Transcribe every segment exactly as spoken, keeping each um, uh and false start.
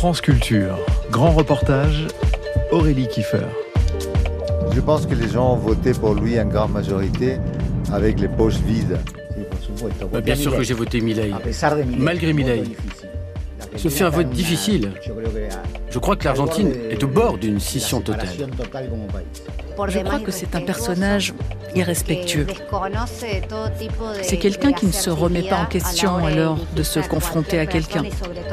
France Culture, grand reportage, Aurélie Kiefer. Je pense que les gens ont voté pour lui en grande majorité avec les poches vides. Bien sûr que j'ai voté Milei, malgré Milei. Ce fut un vote difficile. Je crois que l'Argentine est au bord d'une scission totale. Je crois que c'est un personnage irrespectueux. C'est quelqu'un qui ne se remet pas en question alors de se confronter à quelqu'un.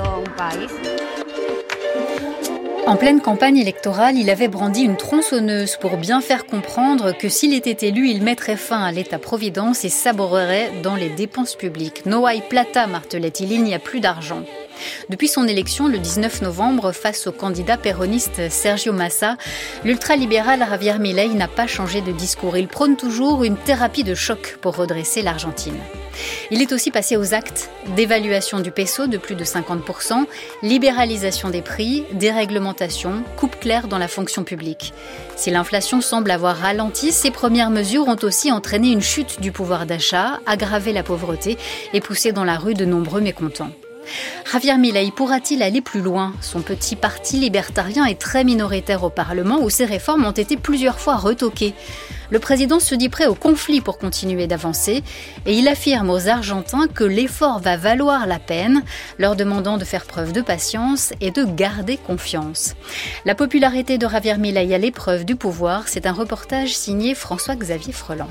En pleine campagne électorale, il avait brandi une tronçonneuse pour bien faire comprendre que s'il était élu, il mettrait fin à l'État-providence et sabrerait dans les dépenses publiques. No hay plata, martelait-il, il n'y a plus d'argent. Depuis son élection le dix-neuf novembre face au candidat péroniste Sergio Massa, l'ultralibéral Javier Milei n'a pas changé de discours. Il prône toujours une thérapie de choc pour redresser l'Argentine. Il est aussi passé aux actes, dévaluation du peso de plus de cinquante pour cent, libéralisation des prix, déréglementation, coupe claire dans la fonction publique. Si l'inflation semble avoir ralenti, ces premières mesures ont aussi entraîné une chute du pouvoir d'achat, aggravé la pauvreté et poussé dans la rue de nombreux mécontents. Javier Milei pourra-t-il aller plus loin ? Son petit parti libertarien est très minoritaire au Parlement où ses réformes ont été plusieurs fois retoquées. Le président se dit prêt au conflit pour continuer d'avancer et il affirme aux Argentins que l'effort va valoir la peine, leur demandant de faire preuve de patience et de garder confiance. La popularité de Javier Milei à l'épreuve du pouvoir, c'est un reportage signé François-Xavier Freland.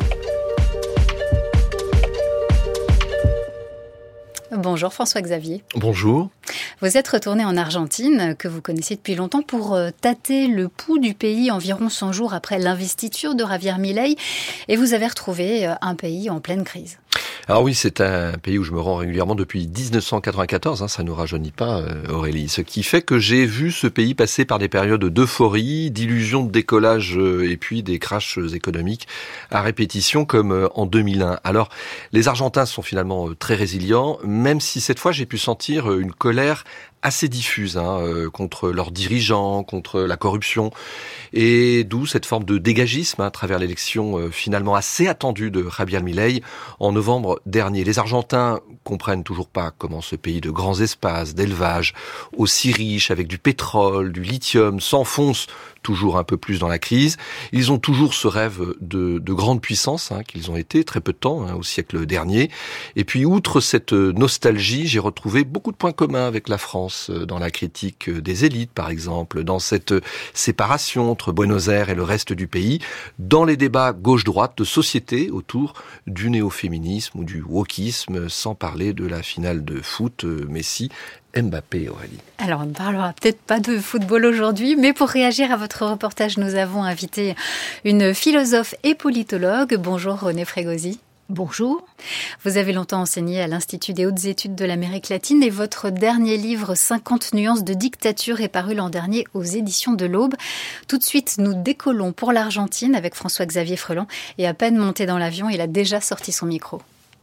Bonjour François-Xavier. Bonjour. Vous êtes retourné en Argentine, que vous connaissez depuis longtemps, pour tâter le pouls du pays environ cent jours après l'investiture de Javier Milei. Et vous avez retrouvé un pays en pleine crise. Alors oui, c'est un pays où je me rends régulièrement depuis dix-neuf cent quatre-vingt-quatorze, hein, ça ne nous rajeunit pas euh, Aurélie. Ce qui fait que j'ai vu ce pays passer par des périodes d'euphorie, d'illusions de décollage euh, et puis des crashs économiques à répétition comme euh, en deux mille un. Alors les Argentins sont finalement euh, très résilients, même si cette fois j'ai pu sentir euh, une colère assez diffuse hein, euh, contre leurs dirigeants, contre la corruption, et d'où cette forme de dégagisme hein, à travers l'élection euh, finalement assez attendue de Javier Milei en novembre dernier. Les Argentins comprennent toujours pas comment ce pays de grands espaces, d'élevage, aussi riche, avec du pétrole, du lithium, s'enfonce toujours un peu plus dans la crise. Ils ont toujours ce rêve de, de grande puissance hein, qu'ils ont été très peu de temps, hein, au siècle dernier. Et puis, outre cette nostalgie, j'ai retrouvé beaucoup de points communs avec la France, dans la critique des élites, par exemple, dans cette séparation entre Buenos Aires et le reste du pays, dans les débats gauche-droite de société autour du néo-féminisme ou du wokisme, sans parler de la finale de foot Messi Mbappé, Aurélie. Alors, on ne parlera peut-être pas de football aujourd'hui, mais pour réagir à votre reportage, nous avons invité une philosophe et politologue. Bonjour René Frégosi. Bonjour. Vous avez longtemps enseigné à l'Institut des hautes études de l'Amérique latine et votre dernier livre, cinquante nuances de dictature, est paru l'an dernier aux éditions de l'Aube. Tout de suite, nous décollons pour l'Argentine avec François-Xavier Freland et à peine monté dans l'avion, il a déjà sorti son micro.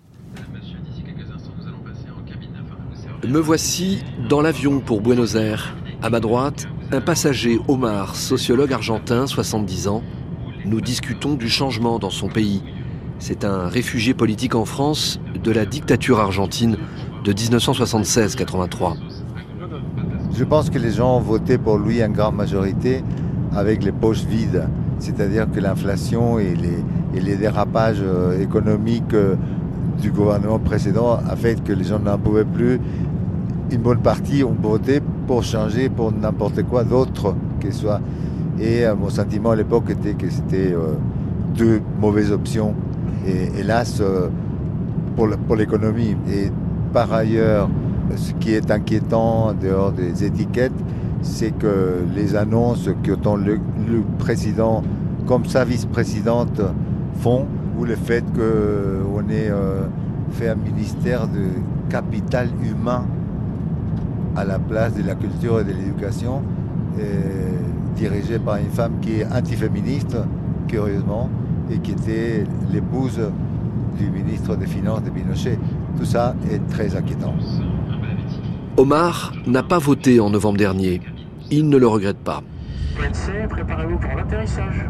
Me voici dans l'avion pour Buenos Aires. À ma droite, un passager, Omar, sociologue argentin, soixante-dix ans. Nous discutons du changement dans son pays. C'est un réfugié politique en France de la dictature argentine de dix-neuf cent soixante-seize quatre-vingt-trois. Je pense que les gens ont voté pour lui en grande majorité avec les poches vides. C'est-à-dire que l'inflation et les, et les dérapages économiques du gouvernement précédent a fait que les gens n'en pouvaient plus. Une bonne partie ont voté pour changer pour n'importe quoi d'autre que soit. Et euh, mon sentiment à l'époque était que c'était euh, deux mauvaises options. Et hélas, euh, pour, le, pour l'économie. Et par ailleurs, ce qui est inquiétant en dehors des étiquettes, c'est que les annonces que tant le, le président comme sa vice-présidente font, ou le fait qu'on ait euh, fait un ministère de capital humain à la place de la culture et de l'éducation, euh, dirigé par une femme qui est antiféministe, curieusement, et qui était l'épouse du ministre des Finances de Pinochet. Tout ça est très inquiétant. Omar n'a pas voté en novembre dernier. Il ne le regrette pas. P N C, préparez-vous pour l'atterrissage.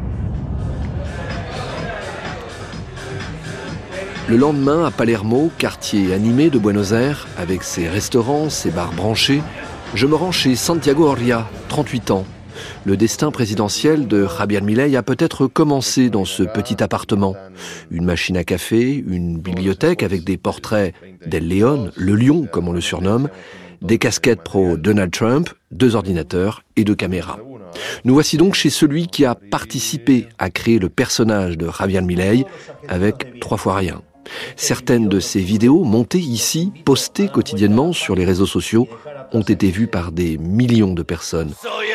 Le lendemain, à Palermo, quartier animé de Buenos Aires, avec ses restaurants, ses bars branchés, Je me rends chez Santiago Oria, trente-huit ans. Le destin présidentiel de Javier Milei a peut-être commencé dans ce petit appartement. Une machine à café, une bibliothèque avec des portraits d'El León, le lion comme on le surnomme, des casquettes pro Donald Trump, deux ordinateurs et deux caméras. Nous voici donc chez celui qui a participé à créer le personnage de Javier Milei avec trois fois rien. Certaines de ces vidéos montées ici, postées quotidiennement sur les réseaux sociaux, ont été vues par des millions de personnes.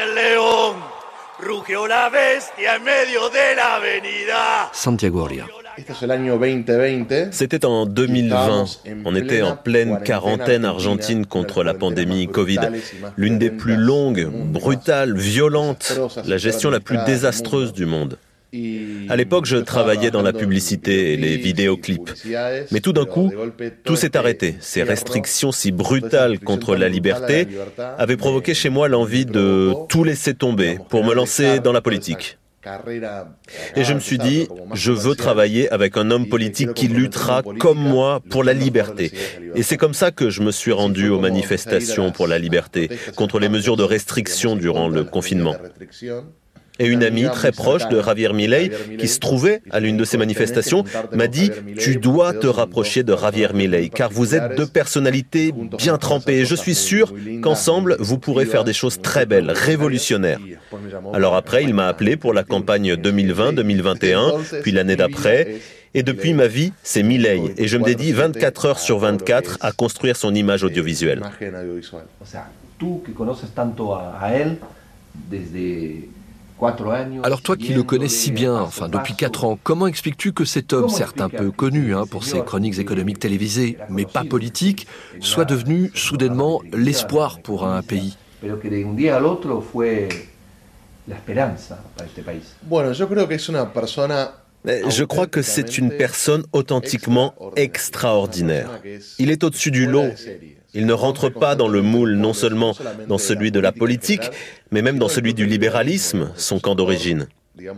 Santiago Oria. C'était en deux mille vingt. On était en pleine quarantaine argentine contre la pandémie Covid. L'une des plus longues, brutales, violentes, la gestion la plus désastreuse du monde. À l'époque, je travaillais dans la publicité et les vidéoclips. Mais tout d'un coup, tout s'est arrêté. Ces restrictions si brutales contre la liberté avaient provoqué chez moi l'envie de tout laisser tomber pour me lancer dans la politique. Et je me suis dit, je veux travailler avec un homme politique qui luttera comme moi pour la liberté. Et c'est comme ça que je me suis rendu aux manifestations pour la liberté, contre les mesures de restriction durant le confinement. Et une amie très proche de Javier Milei, qui se trouvait à l'une de ces manifestations, m'a dit « Tu dois te rapprocher de Javier Milei, car vous êtes deux personnalités bien trempées. Et je suis sûr qu'ensemble, vous pourrez faire des choses très belles, révolutionnaires. » Alors après, il m'a appelé pour la campagne deux mille vingt deux mille vingt et un, puis l'année d'après. Et depuis, ma vie, c'est Milei. Et je me dédie vingt-quatre heures sur vingt-quatre à construire son image audiovisuelle. Alors toi qui le connais si bien, enfin depuis quatre ans, comment expliques-tu que cet homme, certes un peu connu hein, pour ses chroniques économiques télévisées, mais pas politiques, soit devenu soudainement l'espoir pour un pays ? Je crois que c'est une personne authentiquement extraordinaire. Il est au-dessus du lot. Il ne rentre pas dans le moule, non seulement dans celui de la politique, mais même dans celui du libéralisme, son camp d'origine.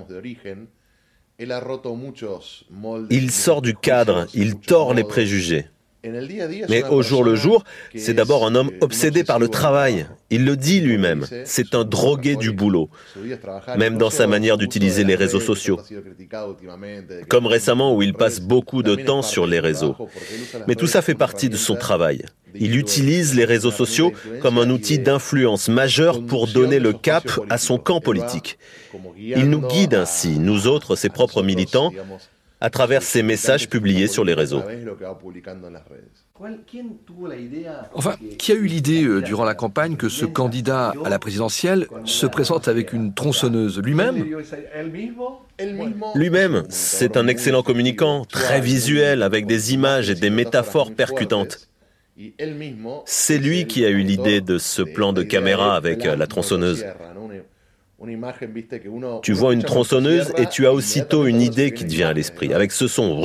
Il sort du cadre, il tord les préjugés. Mais au jour le jour, c'est d'abord un homme obsédé par le travail. Il le dit lui-même, c'est un drogué du boulot, même dans sa manière d'utiliser les réseaux sociaux. Comme récemment où il passe beaucoup de temps sur les réseaux. Mais tout ça fait partie de son travail. Il utilise les réseaux sociaux comme un outil d'influence majeur pour donner le cap à son camp politique. Il nous guide ainsi, nous autres, ses propres militants, à travers ces messages publiés sur les réseaux. Enfin, qui a eu l'idée, euh, durant la campagne, que ce candidat à la présidentielle se présente avec une tronçonneuse lui-même ? Lui-même, c'est un excellent communicant, très visuel, avec des images et des métaphores percutantes. C'est lui qui a eu l'idée de ce plan de caméra avec la tronçonneuse. Tu vois une tronçonneuse et tu as aussitôt une idée qui te vient à l'esprit, avec ce son.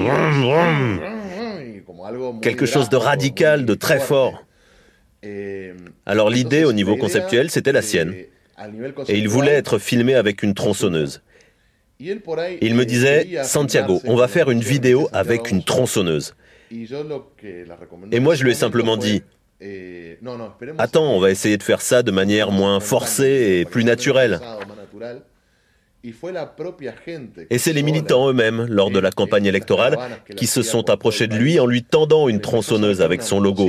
Quelque chose de radical, de très fort. Alors l'idée au niveau conceptuel, c'était la sienne. Et il voulait être filmé avec une tronçonneuse. Il me disait, Santiago, on va faire une vidéo avec une tronçonneuse. Et moi je lui ai simplement dit, attends, on va essayer de faire ça de manière moins forcée et plus naturelle. Et c'est les militants eux-mêmes, lors de la campagne électorale, qui se sont approchés de lui en lui tendant une tronçonneuse avec son logo.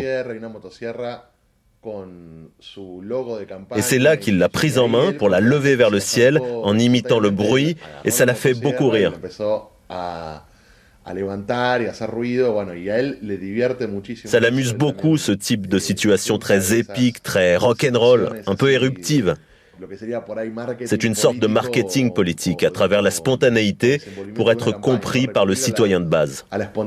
Et c'est là qu'il l'a prise en main pour la lever vers le ciel en imitant le bruit, et ça l'a fait beaucoup rire. Ça l'amuse beaucoup, ce type de situation très épique, très rock'n'roll, un peu éruptive. C'est une sorte de marketing politique à travers la spontanéité pour être compris par le citoyen de base.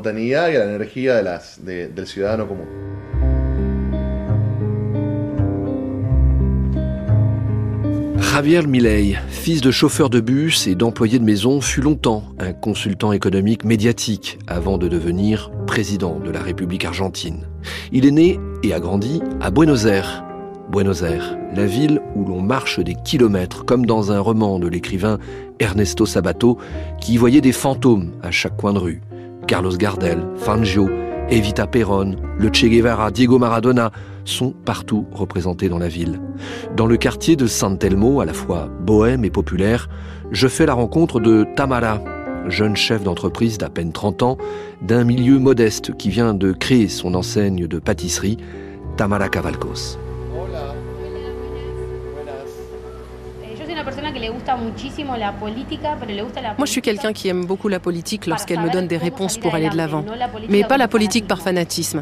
Javier Milei, fils de chauffeur de bus et d'employé de maison, fut longtemps un consultant économique médiatique avant de devenir président de la République argentine. Il est né et a grandi à Buenos Aires. Buenos Aires, la ville où l'on marche des kilomètres, comme dans un roman de l'écrivain Ernesto Sabato, qui y voyait des fantômes à chaque coin de rue. Carlos Gardel, Fangio Evita Perón, le Che Guevara, Diego Maradona sont partout représentés dans la ville. Dans le quartier de San Telmo, à la fois bohème et populaire, je fais la rencontre de Tamara, jeune chef d'entreprise d'à peine trente ans, d'un milieu modeste qui vient de créer son enseigne de pâtisserie, Tamara Cavalcos. Moi, je suis quelqu'un qui aime beaucoup la politique lorsqu'elle me donne des réponses pour aller de l'avant, mais pas la politique par fanatisme.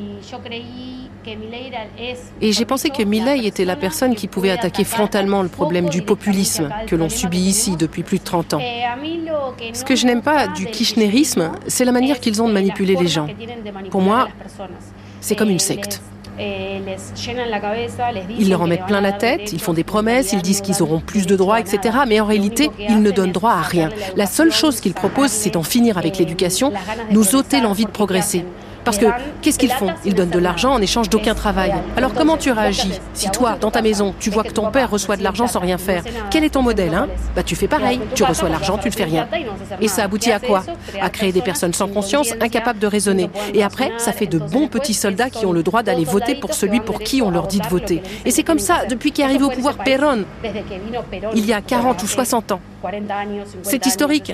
Et j'ai pensé que Milei était la personne qui pouvait attaquer frontalement le problème du populisme que l'on subit ici depuis plus de trente ans. Ce que je n'aime pas du kirchnerisme, c'est la manière qu'ils ont de manipuler les gens. Pour moi, c'est comme une secte. Ils leur en mettent plein la tête, ils font des promesses, ils disent qu'ils auront plus de droits, et cetera. Mais en réalité, ils ne donnent droit à rien. La seule chose qu'ils proposent, c'est d'en finir avec l'éducation, nous ôter l'envie de progresser. Parce que, qu'est-ce qu'ils font? Ils donnent de l'argent en échange d'aucun travail. Alors comment tu réagis? Si toi, dans ta maison, tu vois que ton père reçoit de l'argent sans rien faire, quel est ton modèle, hein? Bah tu fais pareil, tu reçois l'argent, tu ne fais rien. Et ça aboutit à quoi? À créer des personnes sans conscience, incapables de raisonner. Et après, ça fait de bons petits soldats qui ont le droit d'aller voter pour celui pour qui on leur dit de voter. Et c'est comme ça depuis qu'est arrivé au pouvoir Perón, il y a quarante ou soixante ans. C'est historique.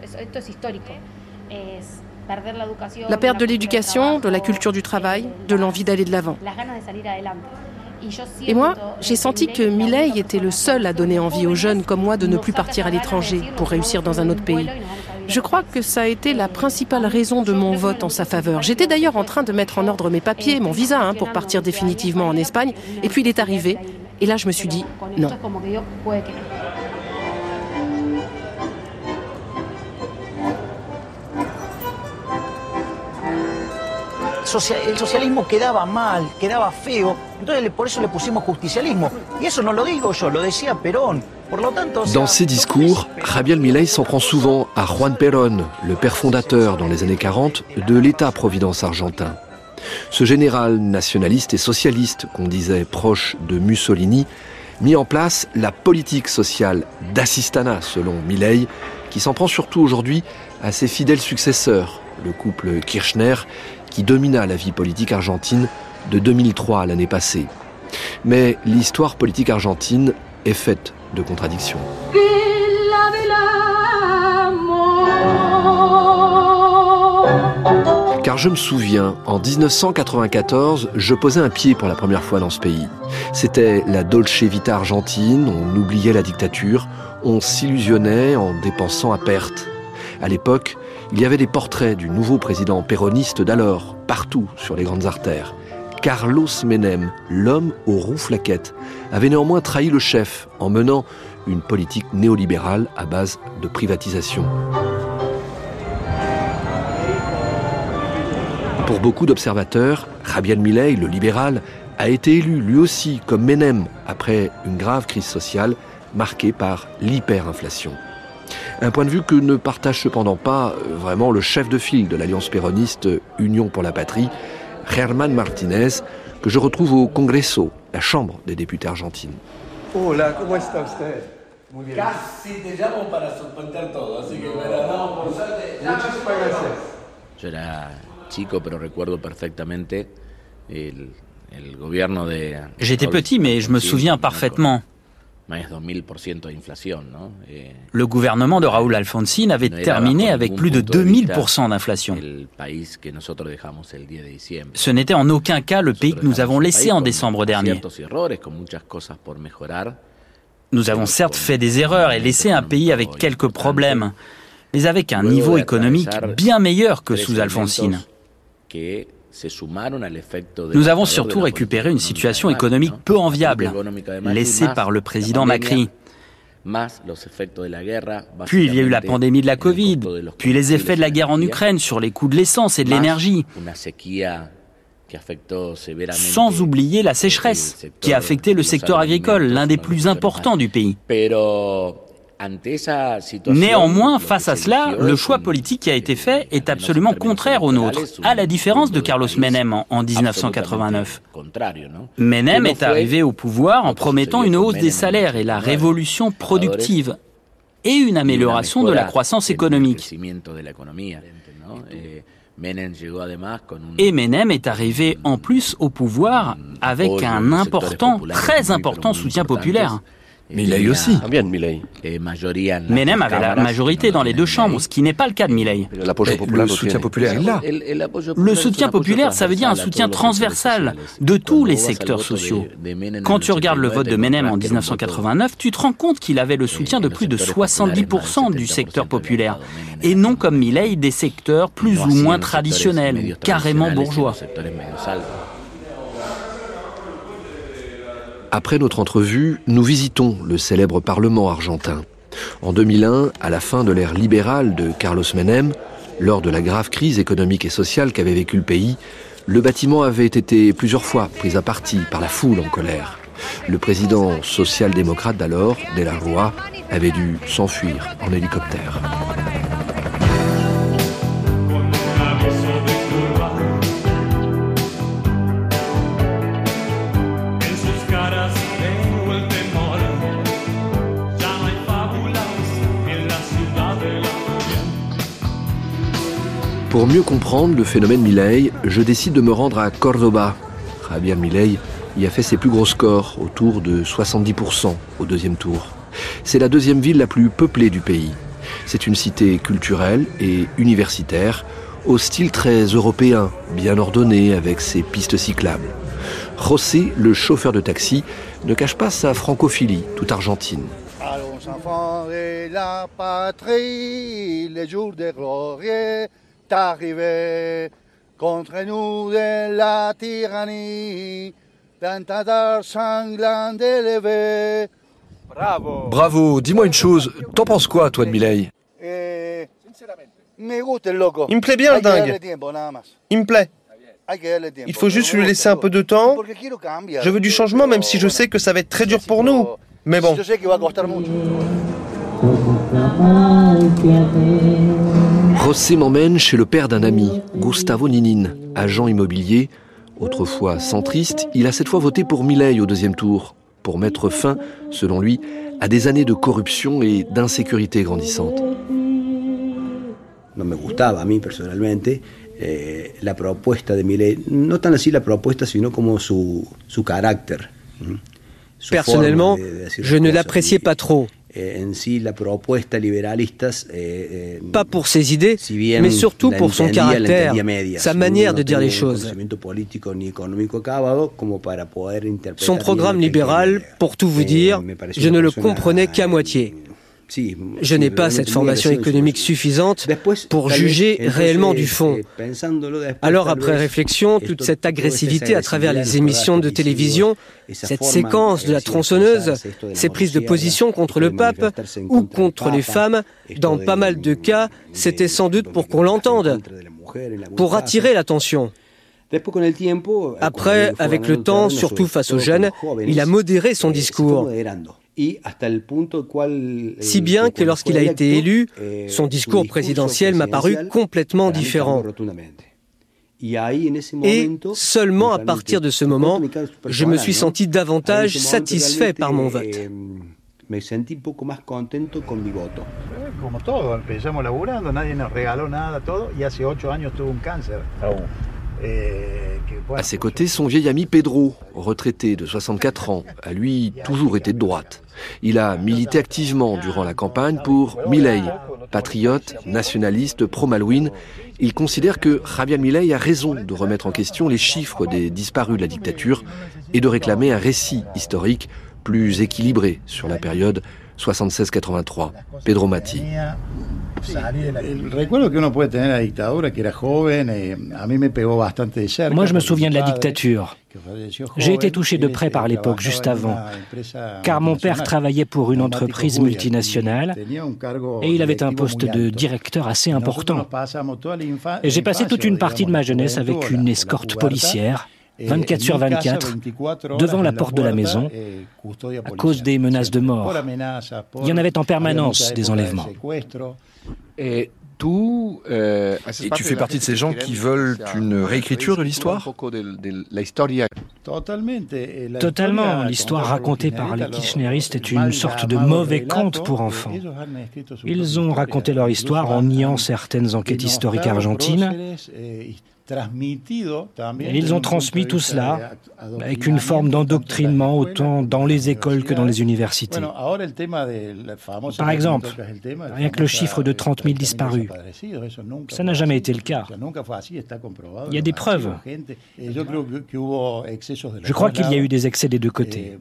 La perte de l'éducation, de la culture du travail, de l'envie d'aller de l'avant. Et moi, j'ai senti que Milei était le seul à donner envie aux jeunes comme moi de ne plus partir à l'étranger pour réussir dans un autre pays. Je crois que ça a été la principale raison de mon vote en sa faveur. J'étais d'ailleurs en train de mettre en ordre mes papiers, mon visa, hein, pour partir définitivement en Espagne. Et puis il est arrivé. Et là, je me suis dit, non. El socialismo quedaba mal, quedaba feo, entonces por eso le pusimos justicialismo. Y eso no lo digo yo, lo decía Perón. Por lo tanto, dans ses discours, Javier Milei s'en prend souvent à Juan Perón, le père fondateur dans les années quarante de l'État-providence argentin. Ce général nationaliste et socialiste, qu'on disait proche de Mussolini, mit en place la politique sociale d'assistanat, selon Milei, qui s'en prend surtout aujourd'hui à ses fidèles successeurs, le couple Kirchner, qui domina la vie politique argentine de deux mille trois à l'année passée. Mais l'histoire politique argentine est faite de contradictions. Car je me souviens, en dix-neuf cent quatre-vingt-quatorze, je posais un pied pour la première fois dans ce pays. C'était la Dolce Vita argentine, on oubliait la dictature, on s'illusionnait en dépensant à perte. À l'époque, il y avait des portraits du nouveau président péroniste d'alors, partout sur les grandes artères. Carlos Menem, l'homme aux rouflaquettes, avait néanmoins trahi le chef en menant une politique néolibérale à base de privatisation. Pour beaucoup d'observateurs, Javier Milei, le libéral, a été élu lui aussi comme Menem après une grave crise sociale marquée par l'hyperinflation. Un point de vue que ne partage cependant pas vraiment le chef de file de l'alliance péroniste Union pour la Patrie, Germán Martínez, que je retrouve au Congreso, la Chambre des députés argentine. Hola, ¿cómo está usted? Muy bien. Casi te llamo para suspender todo, así que bueno, no, por suerte. Muchísimas gracias. Yo era chico, pero recuerdo perfectamente el, el gobierno de... J'étais petit, mais je me souviens parfaitement. Le gouvernement de Raúl Alfonsín avait terminé avec plus de deux mille pour cent d'inflation. Ce n'était en aucun cas le pays que nous avons laissé en décembre dernier. Nous avons certes fait des erreurs et laissé un pays avec quelques problèmes, mais avec un niveau économique bien meilleur que sous Alfonsín. Nous avons surtout récupéré une situation économique peu enviable, laissée par le président Macri. Puis il y a eu la pandémie de la Covid, puis les effets de la guerre en Ukraine sur les coûts de l'essence et de l'énergie, sans oublier la sécheresse qui a affecté le secteur agricole, l'un des plus importants du pays. Néanmoins, face à cela, le choix politique qui a été fait est absolument contraire au nôtre, à la différence de Carlos Menem en dix-neuf cent quatre-vingt-neuf. Menem est arrivé au pouvoir en promettant une hausse des salaires et la révolution productive et une amélioration de la croissance économique. Et Menem est arrivé en plus au pouvoir avec un important, très important soutien populaire. Milei aussi. Menem avait la majorité dans les deux chambres, ce qui n'est pas le cas de Milei. Le soutien populaire est là. Le soutien populaire, ça veut dire un soutien transversal de tous les secteurs sociaux. Quand tu regardes le vote de Menem en dix-neuf cent quatre-vingt-neuf, tu te rends compte qu'il avait le soutien de plus de soixante-dix pour cent du secteur populaire, et non comme Milei des secteurs plus ou moins traditionnels, carrément bourgeois. Après notre entrevue, nous visitons le célèbre Parlement argentin. En deux mille un, à la fin de l'ère libérale de Carlos Menem, lors de la grave crise économique et sociale qu'avait vécu le pays, le bâtiment avait été plusieurs fois pris à partie par la foule en colère. Le président social-démocrate d'alors, De la Rúa, avait dû s'enfuir en hélicoptère. Pour mieux comprendre le phénomène Milei, je décide de me rendre à Córdoba. Javier Milei y a fait ses plus gros scores, autour de soixante-dix pour cent au deuxième tour. C'est la deuxième ville la plus peuplée du pays. C'est une cité culturelle et universitaire, au style très européen, bien ordonné avec ses pistes cyclables. José, le chauffeur de taxi, ne cache pas sa francophilie toute argentine. Allons enfants de la patrie, les jours de gloire arrivé contre nous de la tyrannie, tentateur sanglant d'élever. Bravo. Bravo. Dis-moi une chose, t'en penses quoi, toi, de Milei? Il me plaît bien, le dingue. Il me plaît. Il faut juste lui laisser un peu de temps. Je veux du changement, même si je sais que ça va être très dur pour nous. Mais bon. José m'emmène chez le père d'un ami, Gustavo Ninin, agent immobilier. Autrefois centriste, il a cette fois voté pour Milei au deuxième tour, pour mettre fin, selon lui, à des années de corruption et d'insécurité grandissante. No me gustaba a mí personalmente eh, la propuesta de Milei, no tan así la propuesta, sino como su, su carácter. Personnellement, je ne l'appréciais pas trop. Pas pour ses idées, mais surtout pour son caractère, sa manière de dire les choses. Son programme libéral, pour tout vous dire, je ne le comprenais qu'à moitié. Je n'ai pas cette formation économique suffisante pour juger réellement du fond. Alors, après réflexion, toute cette agressivité à travers les émissions de télévision, cette séquence de la tronçonneuse, ces prises de position contre le pape ou contre les femmes, dans pas mal de cas, c'était sans doute pour qu'on l'entende, pour attirer l'attention. Après, avec le temps, surtout face aux jeunes, il a modéré son discours. Si bien que lorsqu'il a été élu, son discours présidentiel m'a paru complètement différent. Et seulement à partir de ce moment, je me suis senti davantage satisfait par mon vote. Como todo, empezamos laburando, nadie nos regaló nada, todo, y hace ocho años tuvo un cáncer. À ses côtés, son vieil ami Pedro, retraité de soixante-quatre ans, a lui toujours été de droite. Il a milité activement durant la campagne pour Milei, patriote, nationaliste, pro-Malouine. Il considère que Javier Milei a raison de remettre en question les chiffres des disparus de la dictature et de réclamer un récit historique plus équilibré sur la période soixante-seize quatre-vingt-trois. Pedro Mati. Moi, je me souviens de la dictature. J'ai été touché de près par l'époque, juste avant, car mon père travaillait pour une entreprise multinationale et il avait un poste de directeur assez important. Et j'ai passé toute une partie de ma jeunesse avec une escorte policière, vingt-quatre sur vingt-quatre, devant la porte de la maison, à cause des menaces de mort. Il y en avait en permanence des enlèvements. Et Et tu fais partie de ces gens qui veulent une réécriture de l'histoire? Totalement. L'histoire racontée par les kirchneristes est une sorte de mauvais conte pour enfants. Ils ont raconté leur histoire en niant certaines enquêtes historiques argentines. Et ils ont transmis tout cela avec une forme d'endoctrinement autant dans les écoles que dans les universités. Par exemple, rien que le chiffre de trente mille disparus, ça n'a jamais été le cas. Il y a des preuves. Je crois qu'il y a eu des excès des deux côtés.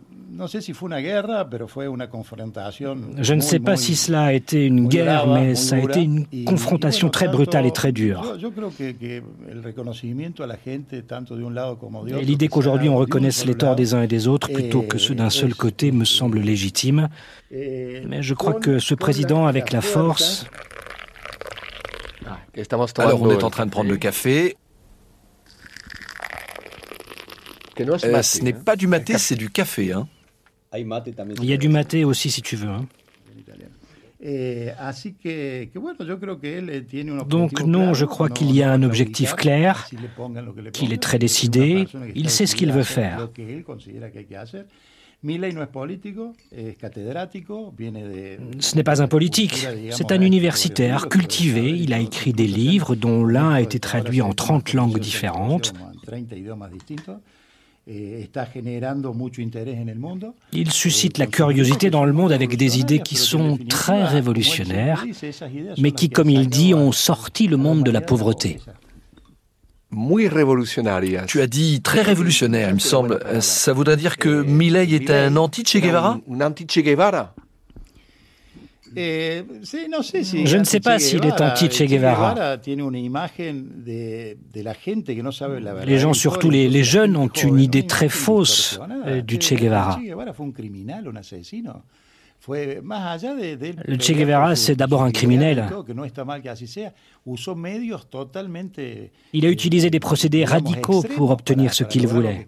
Je ne sais pas si cela a été une guerre, mais ça a été une confrontation très brutale et très dure. Et l'idée qu'aujourd'hui on reconnaisse les torts des uns et des autres plutôt que ceux d'un seul côté me semble légitime. Mais je crois que ce président, avec la force... Alors on est en train de prendre le café. Euh, ce n'est pas du maté, c'est du café, hein. Il y a du maté aussi si tu veux. Hein. Donc non, je crois qu'il y a un objectif clair, qu'il est très décidé, il sait ce qu'il veut faire. Ce n'est pas un politique, c'est un universitaire cultivé, il a écrit des livres dont l'un a été traduit en trente langues différentes. Il suscite la curiosité dans le monde avec des idées qui sont très révolutionnaires, mais qui, comme il dit, ont sorti le monde de la pauvreté. Tu as dit très révolutionnaire, il me semble. Ça voudrait dire que Milei est un anti-Che Guevara? Je ne sais pas s'il est anti-Che Guevara. Les gens, surtout les, les jeunes, ont une idée très fausse du Che Guevara. Le Che Guevara, c'est d'abord un criminel. Il a utilisé des procédés radicaux pour obtenir ce qu'il voulait.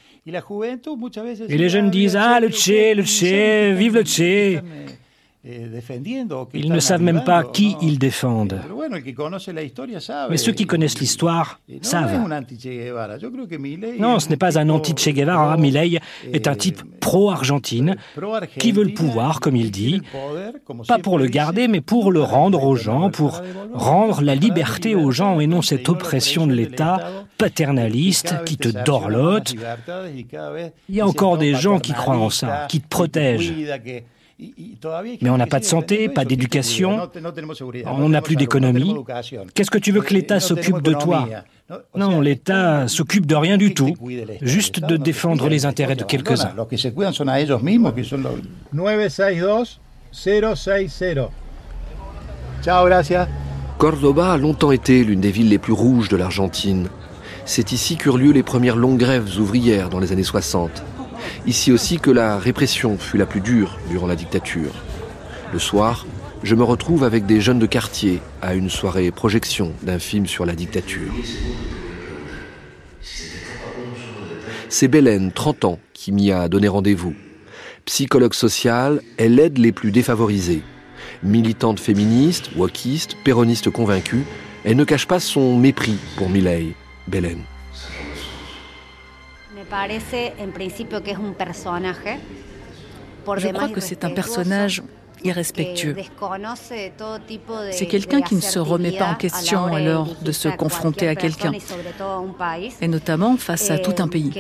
Et les jeunes disent « Ah, le Che, le Che, vive le Che !» Ils ne savent même pas qui ils défendent. Mais ceux qui connaissent l'histoire savent. Non, ce n'est pas un anti-Che Guevara. Milei est un type pro-Argentine qui veut le pouvoir, comme il dit, pas pour le garder, mais pour le rendre aux gens, pour rendre la liberté aux gens et non cette oppression de l'État paternaliste qui te dorlote. Il y a encore des gens qui croient en ça, qui te protègent. Mais on n'a pas de santé, pas d'éducation, on n'a plus d'économie. Qu'est-ce que tu veux que l'État s'occupe de toi? Non, l'État s'occupe de rien du tout, juste de défendre les intérêts de quelques-uns. Córdoba a longtemps été l'une des villes les plus rouges de l'Argentine. C'est ici qu'eurent lieu les premières longues grèves ouvrières dans les années soixante. Ici aussi que la répression fut la plus dure durant la dictature. Le soir, je me retrouve avec des jeunes de quartier à une soirée projection d'un film sur la dictature. C'est Belén, trente ans, qui m'y a donné rendez-vous. Psychologue sociale, elle aide les plus défavorisés. Militante féministe, wokiste, péroniste convaincue, elle ne cache pas son mépris pour Milei. Belén. Je crois que c'est un personnage irrespectueux. C'est quelqu'un qui ne se remet pas en question alors de se confronter à quelqu'un, et notamment face à tout un pays.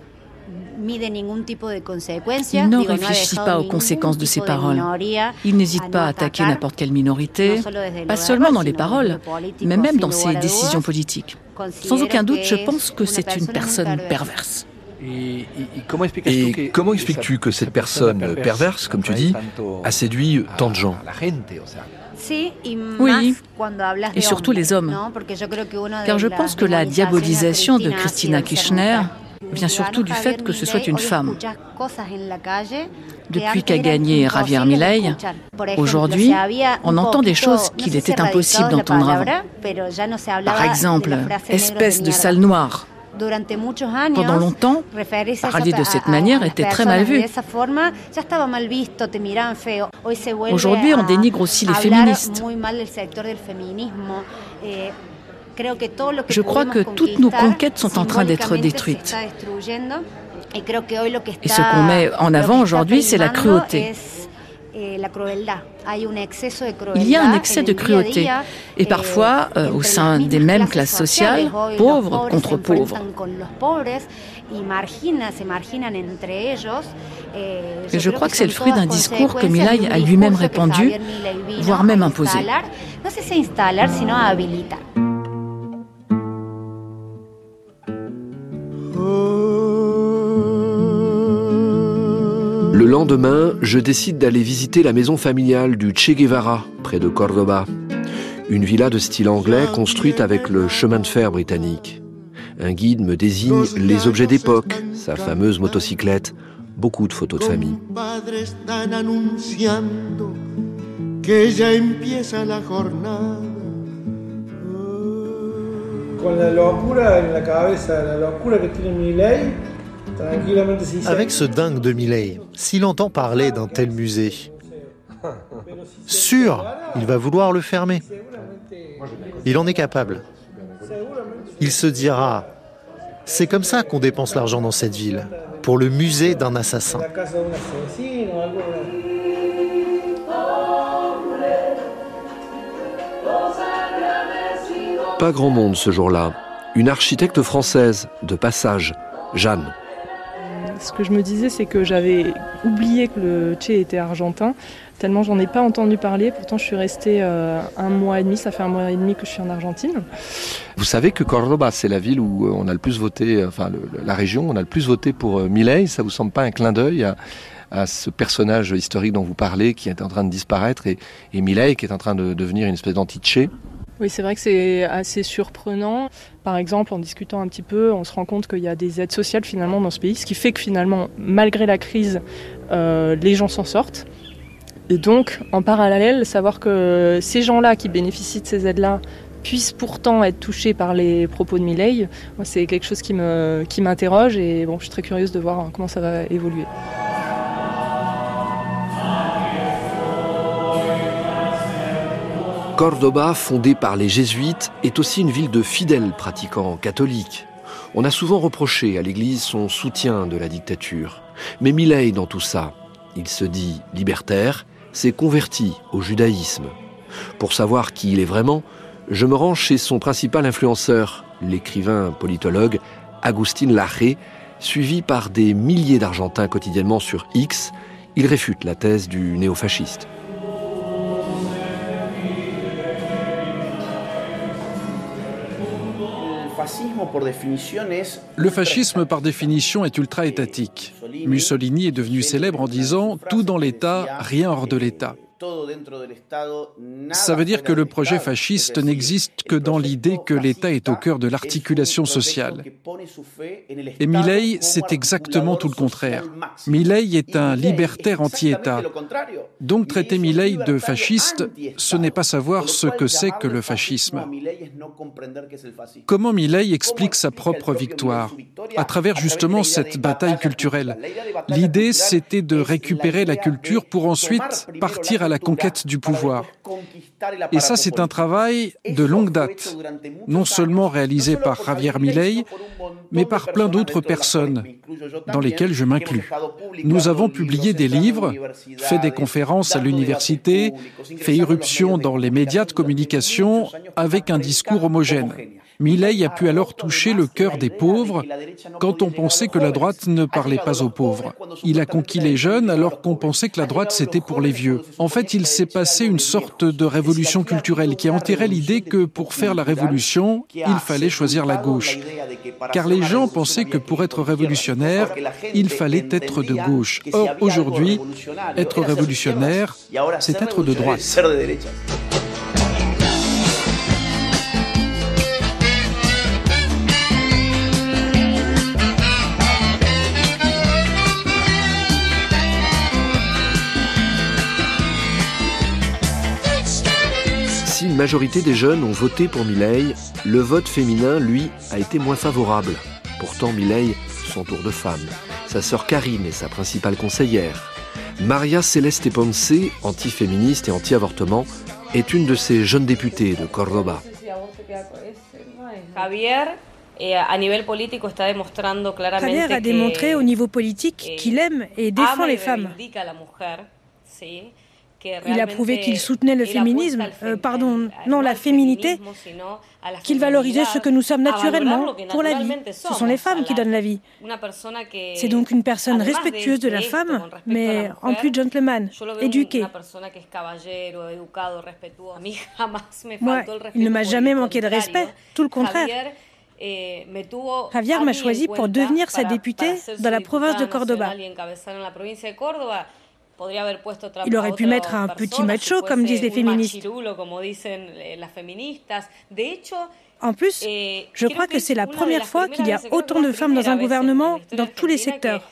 Il ne réfléchit pas aux conséquences de ses paroles. Il n'hésite pas à attaquer n'importe quelle minorité, pas seulement dans les paroles, mais même dans ses décisions politiques. Sans aucun doute, je pense que c'est une personne perverse. Et comment expliques-tu que cette personne perverse, comme tu dis, a séduit tant de gens? Oui, et surtout les hommes. Car je pense que la diabolisation de Cristina Kirchner vient surtout du fait que ce soit une femme. Depuis qu'a gagné Javier Milei, aujourd'hui, on entend des choses qu'il était impossible d'entendre avant. Par exemple, espèce de sale noire. Pendant longtemps, parler de cette manière était très mal vu. Aujourd'hui, on dénigre aussi les féministes. Je crois que toutes nos conquêtes sont en train d'être détruites. Et ce qu'on met en avant aujourd'hui, c'est la cruauté. Il y a un excès de cruauté et parfois, euh, au sein des mêmes classes sociales, pauvres contre pauvres. Et je crois que c'est le fruit d'un discours que Milei a lui-même répandu, voire même imposé. Le lendemain, je décide d'aller visiter la maison familiale du Che Guevara, près de Córdoba. Une villa de style anglais construite avec le chemin de fer britannique. Un guide me désigne les objets d'époque, sa fameuse motocyclette, beaucoup de photos de famille. Avec ce dingue de Milei, s'il entend parler d'un tel musée, sûr, il va vouloir le fermer. Il en est capable. Il se dira, c'est comme ça qu'on dépense l'argent dans cette ville, pour le musée d'un assassin. Pas grand monde ce jour-là. Une architecte française, de passage, Jeanne. Ce que je me disais, c'est que j'avais oublié que le Che était argentin, tellement j'en ai pas entendu parler. Pourtant, je suis restée euh, un mois et demi, ça fait un mois et demi que je suis en Argentine. Vous savez que Córdoba, c'est la ville où on a le plus voté, enfin le, la région, on a le plus voté pour euh, Milei. Ça vous semble pas un clin d'œil à, à ce personnage historique dont vous parlez, qui est en train de disparaître, et, et Milei, qui est en train de devenir une espèce d'anti-Che? Oui, c'est vrai que c'est assez surprenant. Par exemple, en discutant un petit peu, on se rend compte qu'il y a des aides sociales finalement dans ce pays, ce qui fait que finalement, malgré la crise, euh, les gens s'en sortent. Et donc, en parallèle, savoir que ces gens-là qui bénéficient de ces aides-là puissent pourtant être touchés par les propos de Milei, c'est quelque chose qui me, qui m'interroge et bon, je suis très curieuse de voir comment ça va évoluer. Córdoba, fondée par les jésuites, est aussi une ville de fidèles pratiquants catholiques. On a souvent reproché à l'Église son soutien de la dictature. Mais Milei, dans tout ça, il se dit libertaire, s'est converti au judaïsme. Pour savoir qui il est vraiment, je me rends chez son principal influenceur, l'écrivain politologue Agustín Laje, suivi par des milliers d'Argentins quotidiennement sur X. Il réfute la thèse du néofasciste. Le fascisme, par définition, est ultra-étatique. Mussolini est devenu célèbre en disant « tout dans l'État, rien hors de l'État ». Ça veut dire que le projet fasciste n'existe que dans l'idée que l'État est au cœur de l'articulation sociale. Et Milei, c'est exactement tout le contraire. Milei est un libertaire anti-État. Donc traiter Milei de fasciste, ce n'est pas savoir ce que c'est que le fascisme. Comment Milei explique sa propre victoire? À travers justement cette bataille culturelle. L'idée, c'était de récupérer la culture pour ensuite partir à la conquête du pouvoir. Et ça, c'est un travail de longue date, non seulement réalisé par Javier Milei, mais par plein d'autres personnes, dans lesquelles je m'inclus. Nous avons publié des livres, fait des conférences à l'université, fait irruption dans les médias de communication avec un discours homogène. Milei a pu alors toucher le cœur des pauvres quand on pensait que la droite ne parlait pas aux pauvres. Il a conquis les jeunes alors qu'on pensait que la droite c'était pour les vieux. En fait, il s'est passé une sorte de révolution culturelle qui a enterré l'idée que pour faire la révolution, il fallait choisir la gauche. Car les gens pensaient que pour être révolutionnaire, il fallait être de gauche. Or, aujourd'hui, être révolutionnaire, c'est être de droite. Si une majorité des jeunes ont voté pour Milei, le vote féminin, lui, a été moins favorable. Pourtant, Milei, son tour de femme. Sa sœur Karine est sa principale conseillère. Maria Celeste Ponce, anti-féministe et anti-avortement, est une de ces jeunes députées de Córdoba. Javier a démontré au niveau politique qu'il aime et défend les femmes. Il a prouvé qu'il soutenait le féminisme, euh, pardon, non la féminité, qu'il valorisait ce que nous sommes naturellement pour la vie. Ce sont les femmes qui donnent la vie. C'est donc une personne respectueuse de la femme, mais en plus gentleman, éduquée. Moi, il ne m'a jamais manqué de respect, tout le contraire. Javier m'a choisi pour devenir sa députée dans la province de Córdoba. Il aurait pu mettre un petit macho, comme disent les féministes. En plus, je crois que c'est la première fois qu'il y a autant de femmes dans un gouvernement dans tous les secteurs.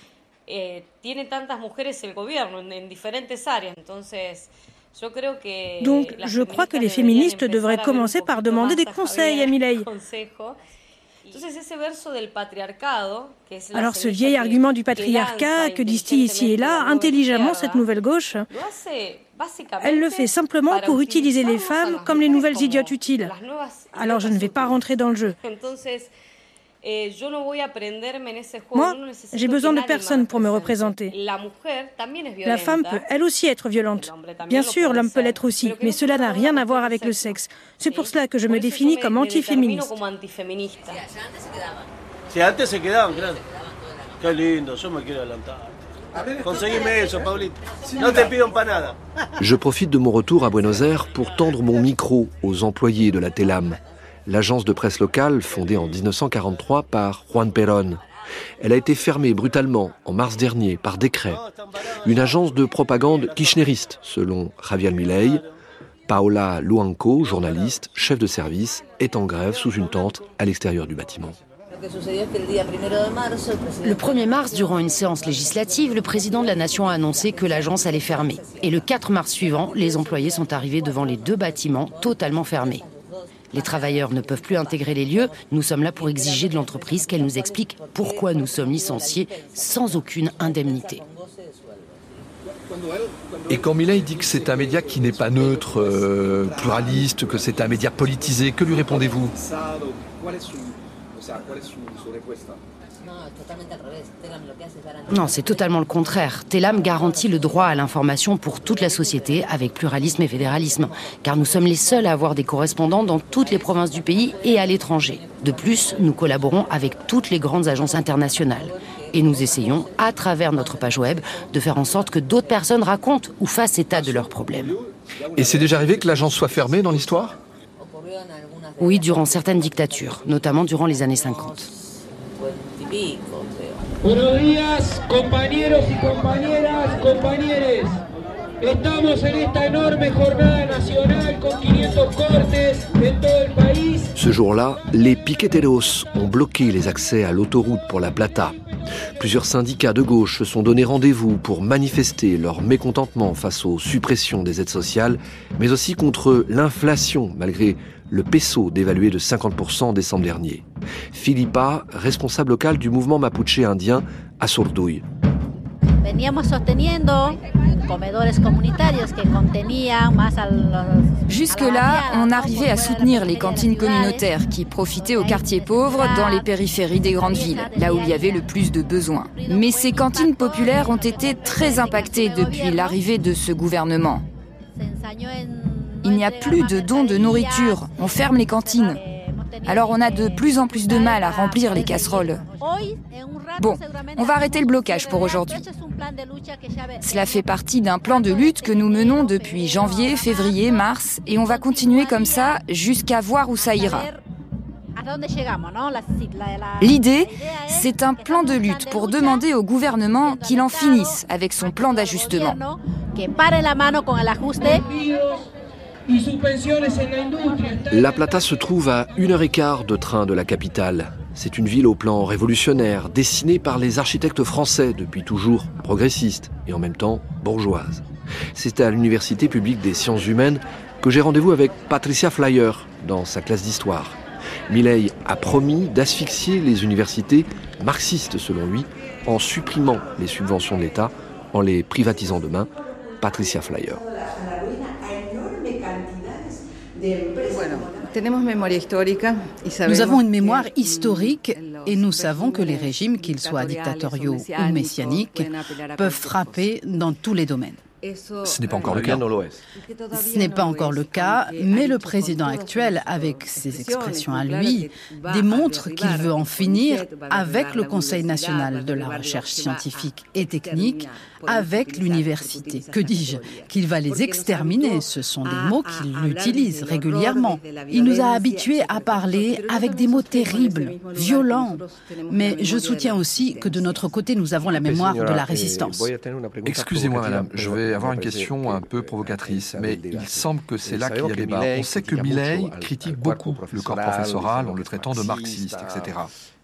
Donc, je crois que les féministes devraient commencer par demander des conseils à Milei. Alors ce vieil argument du patriarcat que distille ici et là intelligemment cette nouvelle gauche, elle le fait simplement pour utiliser les femmes comme les nouvelles idiotes utiles. Alors je ne vais pas rentrer dans le jeu. Moi, j'ai besoin de personne pour me représenter. La femme peut elle aussi être violente. Bien sûr, l'homme peut l'être aussi, mais cela n'a rien à voir avec le sexe. C'est pour cela que je me définis comme antiféministe. Si antes se quedaban, claro. Qué lindo, yo me quiero adelantar. Conseguime eso, Paulito. No te pido empanada. Je profite de mon retour à Buenos Aires pour tendre mon micro aux employés de la TELAM, l'agence de presse locale fondée en dix-neuf cent quarante-trois par Juan Perón. Elle a été fermée brutalement en mars dernier par décret. Une agence de propagande kirchneriste, selon Javier Milei. Paola Luanco, journaliste, chef de service, est en grève sous une tente à l'extérieur du bâtiment. Le premier mars, durant une séance législative, le président de la Nation a annoncé que l'agence allait fermer. Et le quatre mars suivant, les employés sont arrivés devant les deux bâtiments totalement fermés. Les travailleurs ne peuvent plus intégrer les lieux. Nous sommes là pour exiger de l'entreprise qu'elle nous explique pourquoi nous sommes licenciés sans aucune indemnité. Et quand Milei dit que c'est un média qui n'est pas neutre, euh, pluraliste, que c'est un média politisé, que lui répondez-vous ? Non, c'est totalement le contraire. TELAM garantit le droit à l'information pour toute la société avec pluralisme et fédéralisme, car nous sommes les seuls à avoir des correspondants dans toutes les provinces du pays et à l'étranger. De plus, nous collaborons avec toutes les grandes agences internationales. Et nous essayons, à travers notre page web, de faire en sorte que d'autres personnes racontent ou fassent état de leurs problèmes. Et c'est déjà arrivé que l'agence soit fermée dans l'histoire ? Oui, durant certaines dictatures, notamment durant les années cinquante. Buenos días, compañeros y compañeras, compañeres. Estamos en esta enorme jornada nacional con quinientos cortes en todo el país. Ce jour-là, les piqueteros ont bloqué les accès à l'autoroute pour la Plata. Plusieurs syndicats de gauche se sont donné rendez-vous pour manifester leur mécontentement face aux suppressions des aides sociales, mais aussi contre l'inflation, malgré le peso dévalué de cinquante pour cent en décembre dernier. Filipa, responsable locale du mouvement mapuche indien à Sorduy. Jusque-là, on arrivait à soutenir les cantines communautaires qui profitaient aux quartiers pauvres dans les périphéries des grandes villes, là où il y avait le plus de besoins. Mais ces cantines populaires ont été très impactées depuis l'arrivée de ce gouvernement. Il n'y a plus de dons de nourriture, on ferme les cantines. Alors on a de plus en plus de mal à remplir les casseroles. Bon, on va arrêter le blocage pour aujourd'hui. Cela fait partie d'un plan de lutte que nous menons depuis janvier, février, mars, et on va continuer comme ça jusqu'à voir où ça ira. L'idée, c'est un plan de lutte pour demander au gouvernement qu'il en finisse avec son plan d'ajustement. La Plata se trouve à une heure et quart de train de la capitale. C'est une ville au plan révolutionnaire, dessinée par les architectes français depuis toujours, progressistes et en même temps bourgeoise. C'est à l'Université publique des sciences humaines que j'ai rendez-vous avec Patricia Flyer dans sa classe d'histoire. Milei a promis d'asphyxier les universités marxistes, selon lui, en supprimant les subventions de l'État, en les privatisant demain. Patricia Flyer. Nous avons une mémoire historique et nous savons que les régimes, qu'ils soient dictatoriaux ou messianiques, peuvent frapper dans tous les domaines. Ce n'est pas encore le cas. Ce n'est pas encore le cas, mais le président actuel, avec ses expressions à lui, démontre qu'il veut en finir avec le Conseil national de la recherche scientifique et technique, avec l'université. Que dis-je? Qu'il va les exterminer, ce sont des mots qu'il utilise régulièrement. Il nous a habitués à parler avec des mots terribles, violents. Mais je soutiens aussi que de notre côté, nous avons la mémoire de la résistance. Excusez-moi, madame, je vais avoir une question un peu provocatrice, mais il semble que c'est là qu'il y a débat. On sait que Milei critique beaucoup le corps professoral en le traitant de marxiste, et cetera.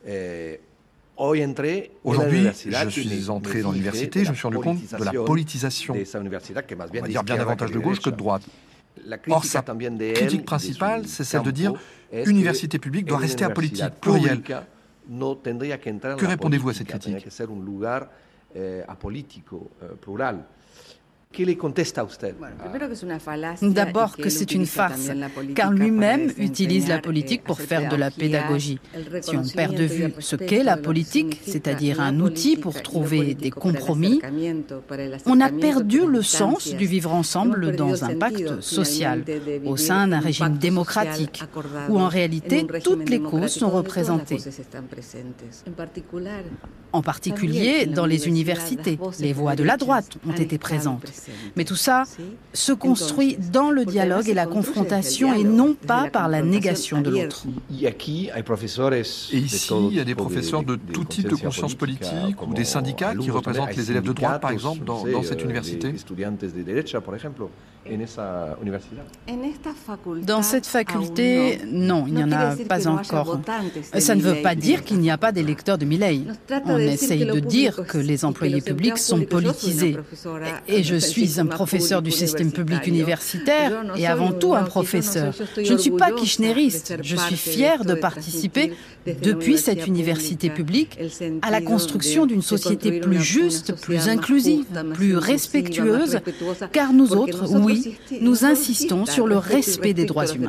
Aujourd'hui, je suis entré dans l'université, je me suis rendu compte de la politisation, on va dire bien davantage de gauche que de droite. Or, sa critique principale, c'est celle de dire « université publique doit rester apolitique, plurielle ». Que répondez-vous à cette critique? D'abord que c'est une farce, car lui-même utilise la politique pour faire de la pédagogie. Si on perd de vue ce qu'est la politique, c'est-à-dire un outil pour trouver des compromis, on a perdu le sens du vivre ensemble dans un pacte social, au sein d'un régime démocratique, où en réalité toutes les causes sont représentées. En particulier dans les universités, les voix de la droite ont été présentes. Mais tout ça se construit dans le dialogue et la confrontation et non pas par la négation de l'autre. Et ici, il y a des professeurs de tout type de conscience politique ou des syndicats qui représentent les élèves de droite, par exemple, dans, dans cette université. Dans cette faculté, non, il n'y en a pas encore. Ça ne veut pas dire qu'il n'y a pas d'électeurs de Milei. On essaye de dire que les employés publics sont politisés. Et je suis un professeur du système public universitaire et avant tout un professeur. Je ne suis pas kirchneriste. Je suis fier de participer, depuis cette université publique, à la construction d'une société plus juste, plus inclusive, plus respectueuse, car nous autres, oui, nous insistons sur le respect des droits humains.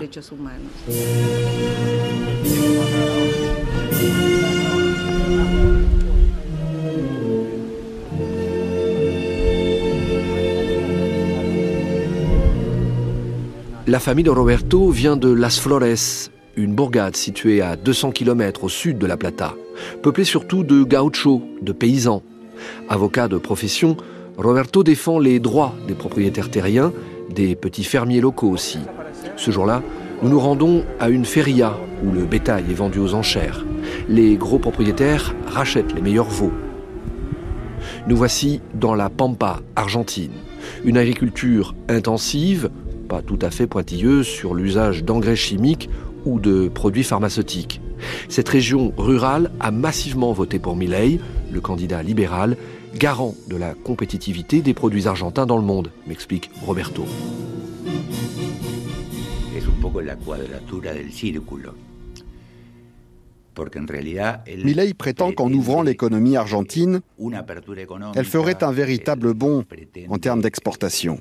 La famille de Roberto vient de Las Flores, une bourgade située à deux cents kilomètres au sud de La Plata, peuplée surtout de gauchos, de paysans. Avocat de profession, Roberto défend les droits des propriétaires terriens, des petits fermiers locaux aussi. Ce jour-là, nous nous rendons à une feria où le bétail est vendu aux enchères. Les gros propriétaires rachètent les meilleurs veaux. Nous voici dans la Pampa, Argentine. Une agriculture intensive, pas tout à fait pointilleuse sur l'usage d'engrais chimiques ou de produits pharmaceutiques. Cette région rurale a massivement voté pour Milei, le candidat libéral, garant de la compétitivité des produits argentins dans le monde, m'explique Roberto. Es un poco la cuadratura del círculo. Milei prétend qu'en ouvrant l'économie argentine, elle ferait un véritable bond en termes d'exportation.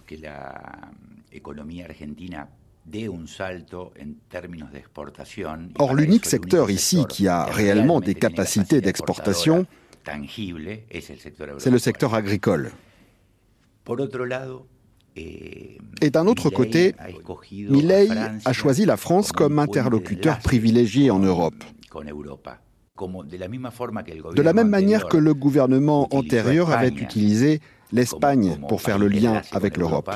Or, l'unique secteur ici qui a réellement des capacités d'exportation, c'est le secteur agricole. Et d'un autre côté, Milei a choisi la France comme interlocuteur privilégié en Europe. De la même manière que le gouvernement antérieur avait utilisé l'Espagne pour faire le lien avec l'Europe.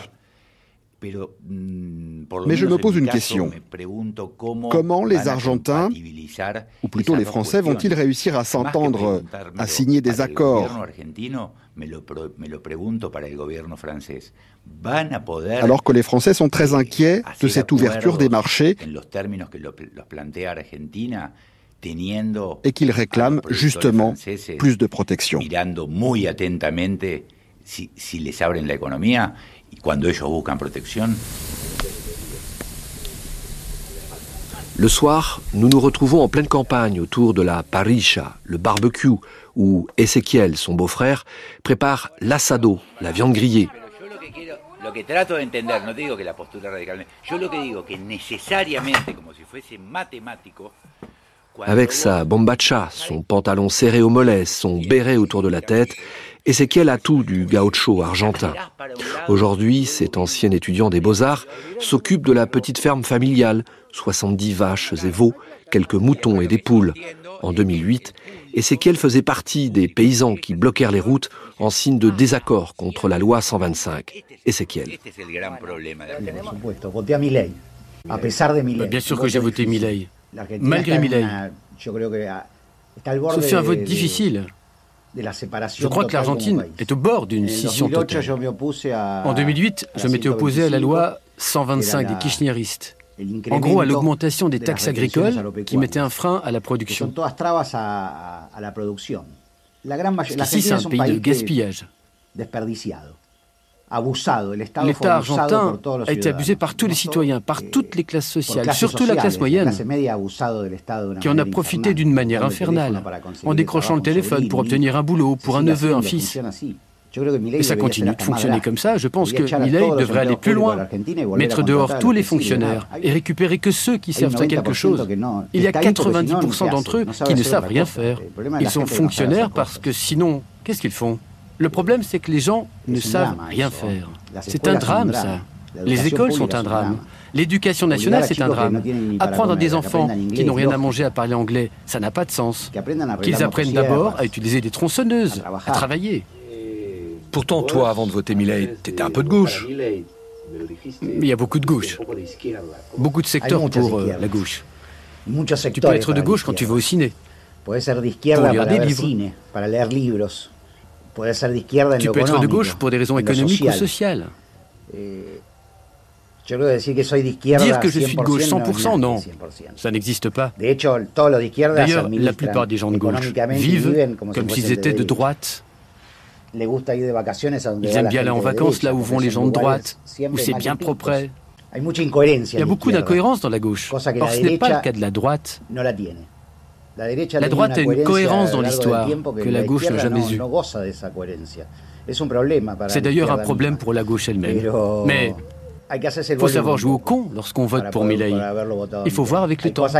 Mais je me pose une question. Comment les Argentins, ou plutôt les Français, vont-ils réussir à s'entendre, à signer des accords, alors que les Français sont très inquiets de cette ouverture des marchés et qu'ils réclament justement plus de protection? Le soir, nous nous retrouvons en pleine campagne autour de la parrilla, le barbecue, où Ezequiel, son beau-frère, prépare l'assado, la viande grillée. Lo que trato de entender, no te digo que la postura radical, yo lo que digo que necesariamente, como si fuese matemático. Avec sa bombacha, son pantalon serré au mollet, son béret autour de la tête, Ezequiel a tout du gaucho argentin. Aujourd'hui, cet ancien étudiant des Beaux-Arts s'occupe de la petite ferme familiale, soixante-dix vaches et veaux, quelques moutons et des poules. En deux mille huit, Ezequiel faisait partie des paysans qui bloquèrent les routes en signe de désaccord contre la loi cent vingt-cinq. Ezequiel. Bien sûr que j'ai voté Milei. Malgré Milei. Ce fut un vote difficile. Je crois que l'Argentine est au bord d'une scission totale. En deux mille huit, je m'étais opposé à la loi cent vingt-cinq des kirchneristes. En gros, à l'augmentation des taxes agricoles qui mettait un frein à la production. Ici, c'est un pays de gaspillage. L'État argentin a été abusé par tous les citoyens, par toutes les classes sociales, surtout la classe moyenne, qui en a profité d'une manière infernale, en décrochant le téléphone pour obtenir un boulot, pour un neveu, un fils. Et ça continue de fonctionner comme ça. Je pense que Milei devrait aller plus loin, mettre dehors tous les fonctionnaires et récupérer que ceux qui servent à quelque chose. Il y a quatre-vingt-dix pour cent d'entre eux qui ne savent rien faire. Ils sont fonctionnaires parce que sinon, qu'est-ce qu'ils font ? Le problème, c'est que les gens ne savent rien faire. C'est un drame, ça. Les écoles sont un drame. L'éducation nationale, c'est un drame. Apprendre à des enfants qui n'ont rien à manger à parler anglais, ça n'a pas de sens. Qu'ils apprennent d'abord à utiliser des tronçonneuses, à travailler. Pourtant, toi, avant de voter Milei, t'étais un peu de gauche. Il y a beaucoup de gauche. Beaucoup de secteurs pour euh, la gauche. Tu peux être de gauche quand tu vas au ciné. Pour lire des livres. Tu peux être de gauche pour des raisons économiques ou sociales. Dire que je suis de gauche cent pour cent, non, ça n'existe pas. D'ailleurs, la plupart des gens de gauche vivent comme s'ils étaient de droite. Ils aiment bien aller en vacances là où vont les gens de droite, où c'est bien propre. Il y a beaucoup d'incohérences dans la gauche. Or, ce n'est pas le cas de la droite. La droite a une cohérence dans l'histoire que la gauche n'a jamais eue. C'est d'ailleurs un problème pour la gauche elle-même. Mais il faut savoir jouer au con lorsqu'on vote pour Milei. Il faut voir avec le temps.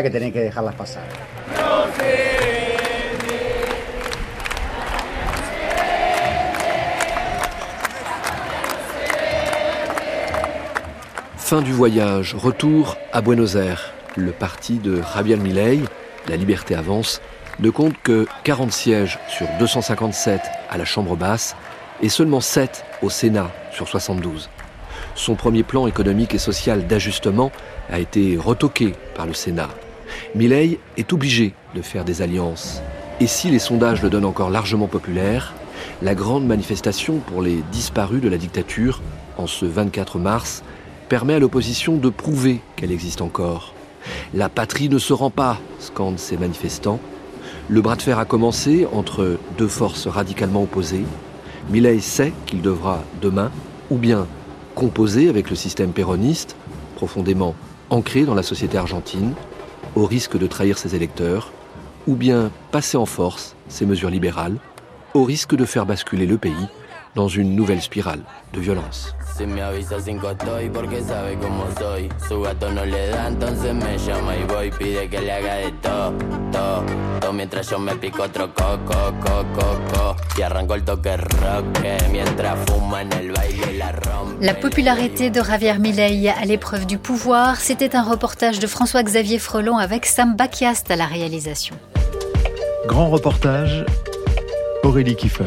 Fin du voyage, retour à Buenos Aires. Le parti de Javier Milei, La Liberté Avance, ne compte que quarante sièges sur deux cent cinquante-sept à la Chambre basse et seulement sept au Sénat sur soixante-douze. Son premier plan économique et social d'ajustement a été retoqué par le Sénat. Milei est obligé de faire des alliances. Et si les sondages le donnent encore largement populaire, la grande manifestation pour les disparus de la dictature, en ce vingt-quatre mars, permet à l'opposition de prouver qu'elle existe encore. La patrie ne se rend pas, scandent ces manifestants. Le bras de fer a commencé entre deux forces radicalement opposées. Milei sait qu'il devra demain, ou bien composer avec le système péroniste, profondément ancré dans la société argentine, au risque de trahir ses électeurs, ou bien passer en force ces mesures libérales, au risque de faire basculer le pays dans une nouvelle spirale de violence. Si me avisa cinco estoy porque sabe cómo soy. Su gato no le da, entonces me llama y voy. Pide que le haga de todo, todo, todo. Mientras yo me pico otro coco, coco, coco. Y arranco el toque rock mientras fuma en el baile la rompe. La popularité de Javier Milei à l'épreuve du pouvoir, c'était un reportage de François-Xavier Frelon avec Sam Bakiast à la réalisation. Grand reportage, Aurélie Kiefer.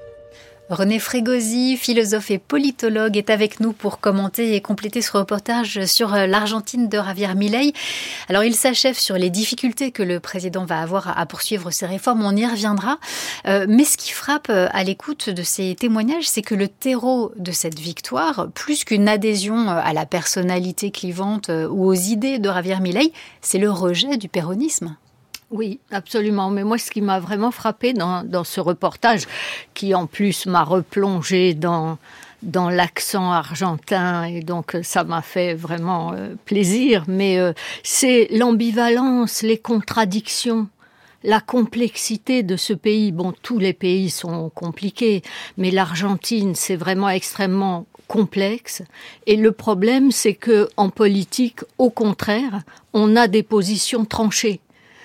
René Frégosi, philosophe et politologue, est avec nous pour commenter et compléter ce reportage sur l'Argentine de Javier Milei. Alors, il s'achève sur les difficultés que le président va avoir à poursuivre ses réformes. On y reviendra. Euh, mais ce qui frappe à l'écoute de ces témoignages, c'est que le terreau de cette victoire, plus qu'une adhésion à la personnalité clivante ou aux idées de Javier Milei, c'est le rejet du péronisme. Oui, absolument. Mais moi, ce qui m'a vraiment frappé dans, dans ce reportage, qui en plus m'a replongé dans, dans l'accent argentin, et donc ça m'a fait vraiment euh, plaisir. Mais euh, c'est l'ambivalence, les contradictions, la complexité de ce pays. Bon, tous les pays sont compliqués, mais l'Argentine, c'est vraiment extrêmement complexe. Et le problème, c'est que en politique, au contraire, on a des positions tranchées.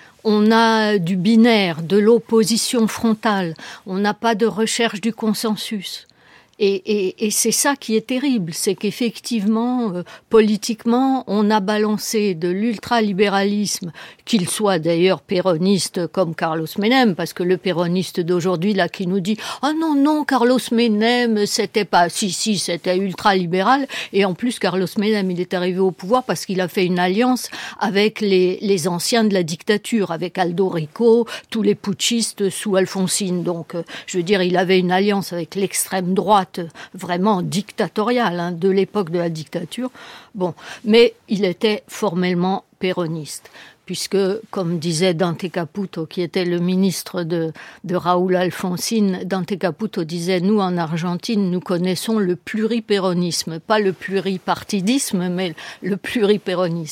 On a du binaire, de l'opposition frontale. On n'a pas de recherche du consensus. Et, et, et c'est ça qui est terrible, c'est qu'effectivement, euh, politiquement, on a balancé de l'ultralibéralisme, qu'il soit d'ailleurs péroniste comme Carlos Menem, parce que le péroniste d'aujourd'hui, là, qui nous dit « Ah non, non, Carlos Menem, c'était pas... Si, si, c'était ultralibéral. » Et en plus, Carlos Menem, il est arrivé au pouvoir parce qu'il a fait une alliance avec les, les anciens de la dictature, avec Aldo Rico, tous les putschistes sous Alfonsine. Donc, euh, je veux dire, il avait une alliance avec l'extrême droite vraiment dictatorial, hein, de l'époque de la dictature. Bon, mais il était formellement péroniste, puisque, comme disait Dante Caputo, qui était le ministre de, de Raúl Alfonsine, Dante Caputo disait « Nous, en Argentine, nous connaissons le pluripéronisme, pas le pluripartidisme, mais le pluripéronisme. »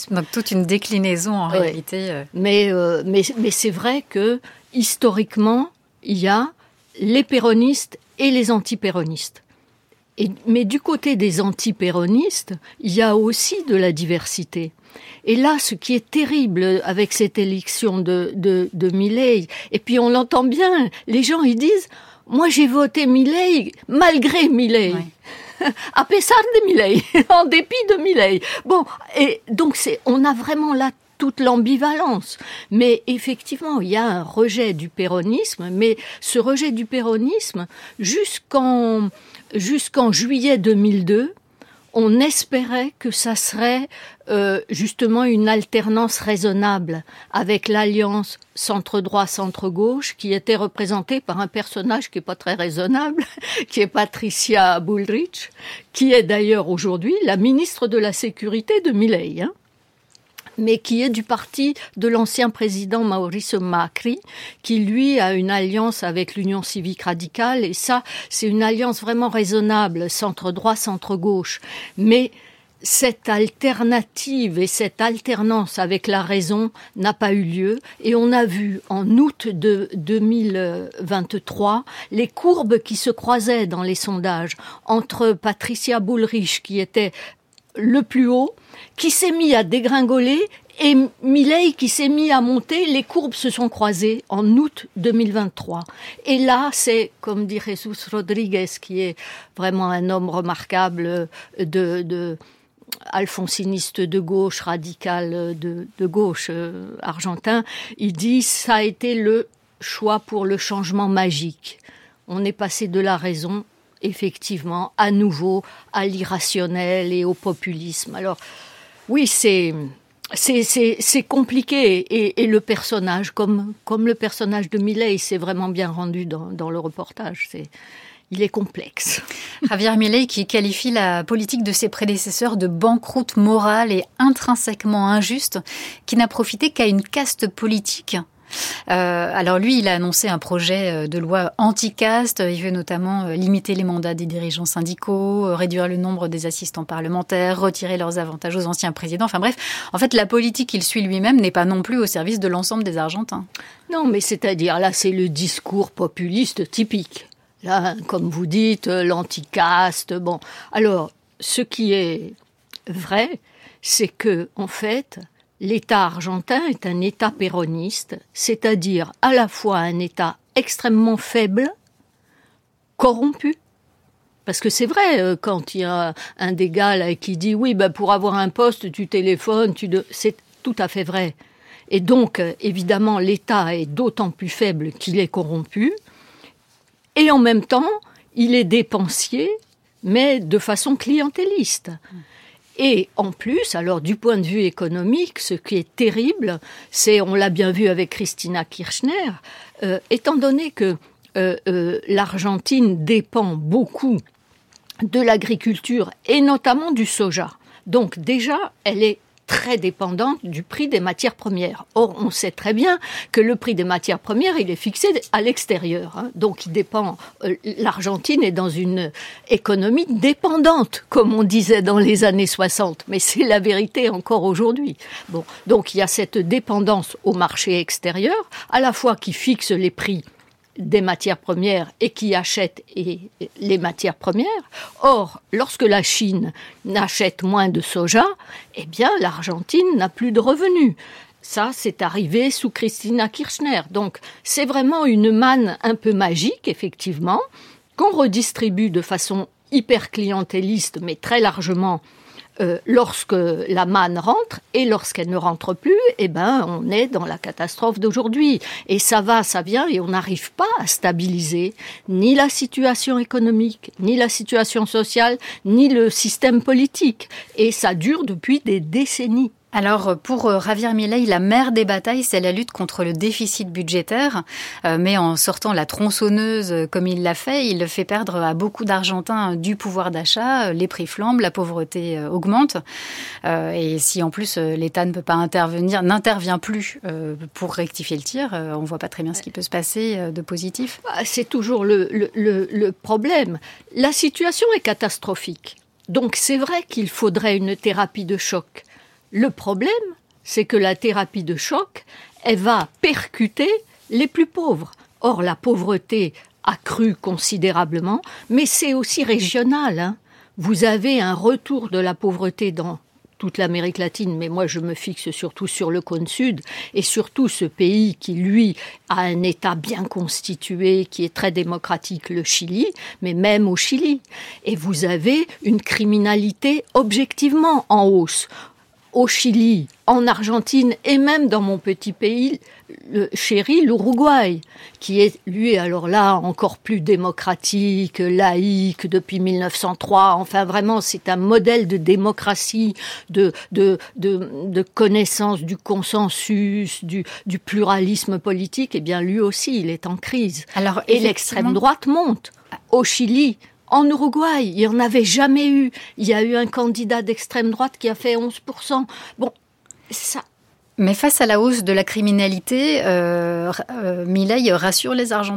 Donc toute une déclinaison, en ouais. réalité. Euh... Mais, euh, mais, mais c'est vrai que, historiquement, il y a les péronistes et les antipéronistes. Et, mais du côté des antipéronistes, il y a aussi de la diversité. Et là, ce qui est terrible avec cette élection de, de, de Milei, et puis on l'entend bien, les gens ils disent « Moi j'ai voté Milei malgré Milei ouais. ». À pesar de Milei, en dépit de Milei. Bon, et donc c'est, on a vraiment là toute l'ambivalence. Mais effectivement, il y a un rejet du péronisme, mais ce rejet du péronisme, jusqu'en, jusqu'en juillet deux mille deux, on espérait que ça serait euh, justement une alternance raisonnable avec l'alliance centre-droit, centre-gauche, qui était représentée par un personnage qui n'est pas très raisonnable, qui est Patricia Bullrich, qui est d'ailleurs aujourd'hui la ministre de la Sécurité de Milei, hein, mais qui est du parti de l'ancien président Mauricio Macri, qui lui a une alliance avec l'Union civique radicale, et ça, c'est une alliance vraiment raisonnable, centre-droit, centre-gauche. Mais cette alternative et cette alternance avec la raison n'a pas eu lieu, et on a vu en août de deux mille vingt-trois les courbes qui se croisaient dans les sondages entre Patricia Bullrich, qui était le plus haut, qui s'est mis à dégringoler, et Milei qui s'est mis à monter. Les courbes se sont croisées en août deux mille vingt-trois. Et là, c'est, comme dit Jesus Rodriguez, qui est vraiment un homme remarquable de, de alfonsiniste de gauche, radical de, de gauche euh, argentin, il dit « ça a été le choix pour le changement magique ». On est passé de la raison, effectivement, à nouveau, à l'irrationnel et au populisme. Alors, oui, c'est, c'est, c'est, c'est compliqué. Et, et le personnage, comme, comme le personnage de Milei, c'est vraiment bien rendu dans, dans le reportage. C'est, il est complexe. Javier Milei qui qualifie la politique de ses prédécesseurs de banqueroute morale et intrinsèquement injuste, qui n'a profité qu'à une caste politique. Euh, alors lui, il a annoncé un projet de loi anti-caste. Il veut notamment limiter les mandats des dirigeants syndicaux, réduire le nombre des assistants parlementaires, retirer leurs avantages aux anciens présidents. Enfin bref, en fait, la politique qu'il suit lui-même n'est pas non plus au service de l'ensemble des Argentins. Non, mais c'est-à-dire, là, c'est le discours populiste typique. Là, comme vous dites, l'anti-caste. Bon, alors, ce qui est vrai, c'est que, en fait, l'État argentin est un État péroniste, c'est-à-dire à la fois un État extrêmement faible, corrompu. Parce que c'est vrai, quand il y a un des gars là, qui dit « oui, ben pour avoir un poste, tu téléphones, tu de... », c'est tout à fait vrai. Et donc, évidemment, l'État est d'autant plus faible qu'il est corrompu, et en même temps, il est dépensier, mais de façon clientéliste. Et en plus, alors du point de vue économique, ce qui est terrible, c'est, on l'a bien vu avec Cristina Kirchner, euh, étant donné que euh, euh, l'Argentine dépend beaucoup de l'agriculture et notamment du soja. Donc déjà, elle est très dépendante du prix des matières premières. Or, on sait très bien que le prix des matières premières, il est fixé à l'extérieur. Hein. Donc, il dépend. Euh, L'Argentine est dans une économie dépendante, comme on disait dans les années soixante. Mais c'est la vérité encore aujourd'hui. Bon, donc, il y a cette dépendance au marché extérieur, à la fois qui fixe les prix des matières premières et qui achètent et les matières premières. Or, lorsque la Chine n'achète moins de soja, eh bien, l'Argentine n'a plus de revenus. Ça, c'est arrivé sous Cristina Kirchner. Donc, c'est vraiment une manne un peu magique, effectivement, qu'on redistribue de façon hyper clientéliste, mais très largement, Euh, lorsque la manne rentre et lorsqu'elle ne rentre plus, eh ben, on est dans la catastrophe d'aujourd'hui. Et ça va, ça vient, et on n'arrive pas à stabiliser ni la situation économique, ni la situation sociale, ni le système politique. Et ça dure depuis des décennies. Alors, pour Javier Milei, la mère des batailles, c'est la lutte contre le déficit budgétaire. Euh, mais en sortant la tronçonneuse comme il l'a fait, il fait perdre à beaucoup d'Argentins du pouvoir d'achat, les prix flambent, la pauvreté augmente. Euh, et si en plus l'État ne peut pas intervenir, n'intervient plus euh, pour rectifier le tir, euh, on ne voit pas très bien ce qui peut se passer de positif. C'est toujours le, le, le, le problème. La situation est catastrophique. Donc c'est vrai qu'il faudrait une thérapie de choc. Le problème, c'est que la thérapie de choc, elle va percuter les plus pauvres. Or, la pauvreté a cru considérablement, mais c'est aussi régional. Hein. Vous avez un retour de la pauvreté dans toute l'Amérique latine, mais moi je me fixe surtout sur le cône sud, et surtout ce pays qui, lui, a un État bien constitué, qui est très démocratique, le Chili, mais même au Chili. Et vous avez une criminalité objectivement en hausse. Au Chili, en Argentine et même dans mon petit pays le chéri, l'Uruguay, qui est, lui, alors là, encore plus démocratique, laïque depuis mille neuf cent trois. Enfin, vraiment, c'est un modèle de démocratie, de, de, de, de connaissance du consensus, du, du pluralisme politique. Eh bien, lui aussi, il est en crise. Alors, et l'extrême droite monte. Au Chili, en Uruguay, il n'y en avait jamais eu. Il y a eu un candidat d'extrême droite qui a fait onze pour cent. Bon, ça... Mais face à la hausse de la criminalité, euh, euh, Milei rassure les Argentins ?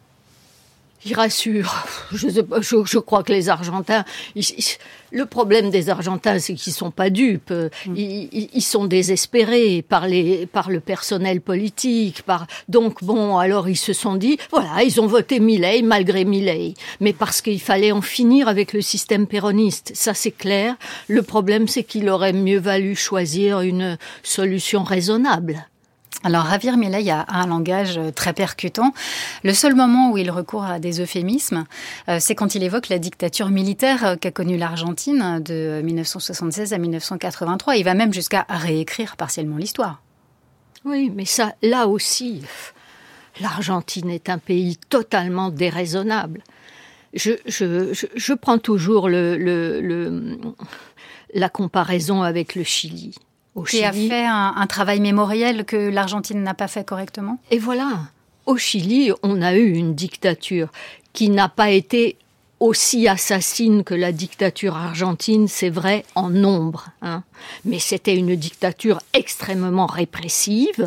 Il rassure. Je, sais pas, je, je crois que les Argentins... Ils, le problème des Argentins, c'est qu'ils ne sont pas dupes. Ils, ils, ils sont désespérés par, les, par le personnel politique. Par... Donc, bon, alors ils se sont dit, voilà, ils ont voté Milei malgré Milei. Mais parce qu'il fallait en finir avec le système péroniste. Ça, c'est clair. Le problème, c'est qu'il aurait mieux valu choisir une solution raisonnable. Alors, Javier Milei a un langage très percutant. Le seul moment où il recourt à des euphémismes, euh, c'est quand il évoque la dictature militaire qu'a connue l'Argentine de mille neuf cent soixante-seize à mille neuf cent quatre-vingt-trois. Il va même jusqu'à réécrire partiellement l'histoire. Oui, mais ça, là aussi, l'Argentine est un pays totalement déraisonnable. Je, je, je, je prends toujours le, le, le, la comparaison avec le Chili. Au qui Chili, a fait un, un travail mémoriel que l'Argentine n'a pas fait correctement. Et voilà, au Chili, on a eu une dictature qui n'a pas été aussi assassine que la dictature argentine, c'est vrai, en nombre. Hein. Mais c'était une dictature extrêmement répressive.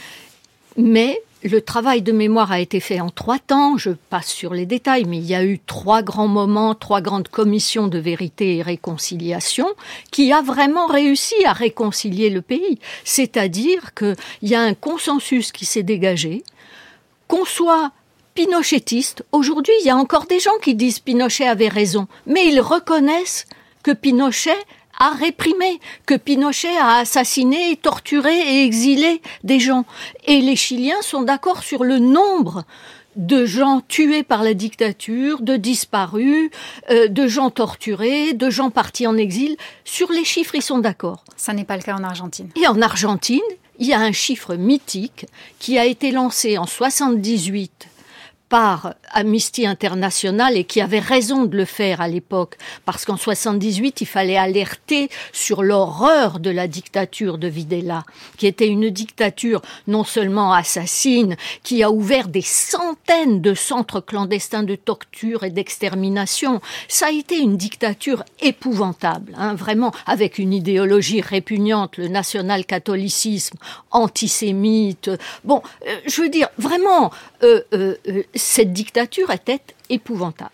Mais le travail de mémoire a été fait en trois temps, je passe sur les détails, mais il y a eu trois grands moments, trois grandes commissions de vérité et réconciliation qui a vraiment réussi à réconcilier le pays. C'est-à-dire qu'il y a un consensus qui s'est dégagé, qu'on soit pinochetiste. Aujourd'hui, il y a encore des gens qui disent Pinochet avait raison, mais ils reconnaissent que Pinochet a réprimé, que Pinochet a assassiné, torturé et exilé des gens. Et les Chiliens sont d'accord sur le nombre de gens tués par la dictature, de disparus, euh, de gens torturés, de gens partis en exil. Sur les chiffres, ils sont d'accord. Ça n'est pas le cas en Argentine. Et en Argentine, il y a un chiffre mythique qui a été lancé en soixante-dix-huit par Amnesty International et qui avait raison de le faire à l'époque, parce qu'en soixante-dix-huit, il fallait alerter sur l'horreur de la dictature de Videla, qui était une dictature non seulement assassine, qui a ouvert des centaines de centres clandestins de torture et d'extermination. Ça a été une dictature épouvantable, hein, vraiment, avec une idéologie répugnante, le national-catholicisme, antisémite. Bon, euh, je veux dire, vraiment, euh, euh, euh, cette dictature était épouvantable.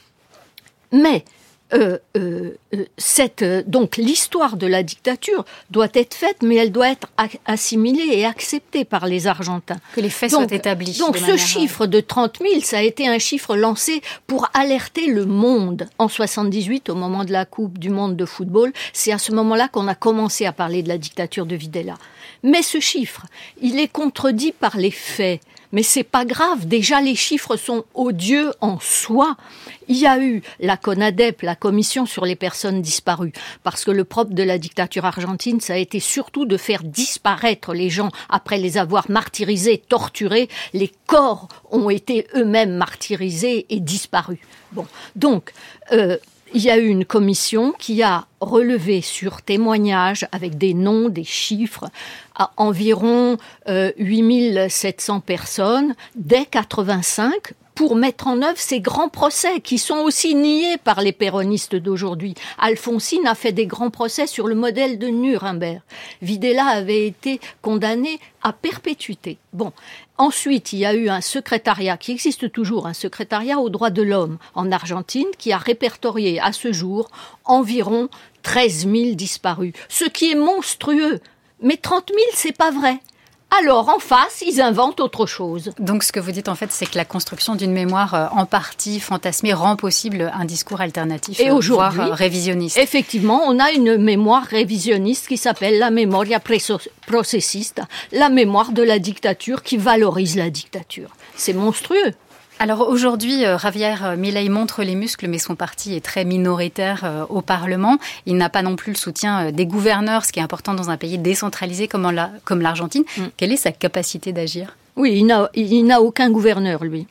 Mais euh, euh, cette, donc l'histoire de la dictature doit être faite, mais elle doit être assimilée et acceptée par les Argentins. Que les faits donc, soient établis. Donc ce chiffre de trente mille, ça a été un chiffre lancé pour alerter le monde. En soixante-dix-huit, au moment de la Coupe du Monde de football, c'est à ce moment-là qu'on a commencé à parler de la dictature de Videla. Mais ce chiffre, il est contredit par les faits. Mais c'est pas grave, déjà les chiffres sont odieux en soi. Il y a eu la CONADEP, la Commission sur les personnes disparues, parce que le propre de la dictature argentine, ça a été surtout de faire disparaître les gens après les avoir martyrisés, torturés. Les corps ont été eux-mêmes martyrisés et disparus. Bon, donc... Euh, il y a eu une commission qui a relevé sur témoignages avec des noms, des chiffres, à environ euh, huit mille sept cents personnes dès quatre-vingt-cinq pour mettre en œuvre ces grands procès qui sont aussi niés par les péronistes d'aujourd'hui. Alfonsine a fait des grands procès sur le modèle de Nuremberg. Videla avait été condamné à perpétuité. Bon. Ensuite, il y a eu un secrétariat qui existe toujours, un secrétariat aux droits de l'homme en Argentine qui a répertorié à ce jour environ treize mille disparus. Ce qui est monstrueux. Mais trente mille, c'est pas vrai. Alors, en face, ils inventent autre chose. Donc, ce que vous dites, en fait, c'est que la construction d'une mémoire euh, en partie fantasmée rend possible un discours alternatif, et aujourd'hui, voire euh, révisionniste. Effectivement, on a une mémoire révisionniste qui s'appelle la memoria processista, la mémoire de la dictature qui valorise la dictature. C'est monstrueux. Alors aujourd'hui, euh, Javier Milei montre les muscles, mais son parti est très minoritaire euh, au Parlement. Il n'a pas non plus le soutien euh, des gouverneurs, ce qui est important dans un pays décentralisé comme, la, comme l'Argentine. Mm. Quelle est sa capacité d'agir ? Oui, il n'a, il n'a aucun gouverneur, lui.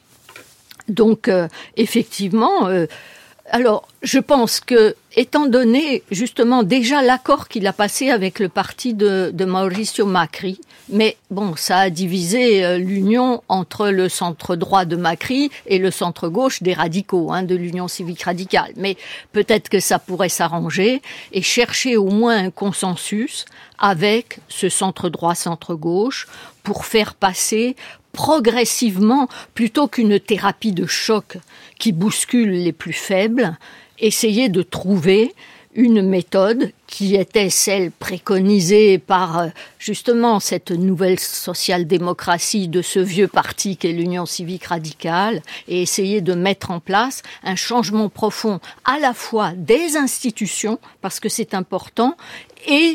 Donc, euh, effectivement... Euh, alors, je pense que, étant donné justement déjà l'accord qu'il a passé avec le parti de, de Mauricio Macri, mais bon, ça a divisé euh, l'union entre le centre-droit de Macri et le centre-gauche des radicaux, hein, de l'Union civique radicale. Mais peut-être que ça pourrait s'arranger et chercher au moins un consensus avec ce centre-droit, centre-gauche pour faire passer progressivement, plutôt qu'une thérapie de choc qui bouscule les plus faibles, essayer de trouver une méthode qui était celle préconisée par justement cette nouvelle social-démocratie de ce vieux parti qu'est l'Union civique radicale et essayer de mettre en place un changement profond à la fois des institutions, parce que c'est important, et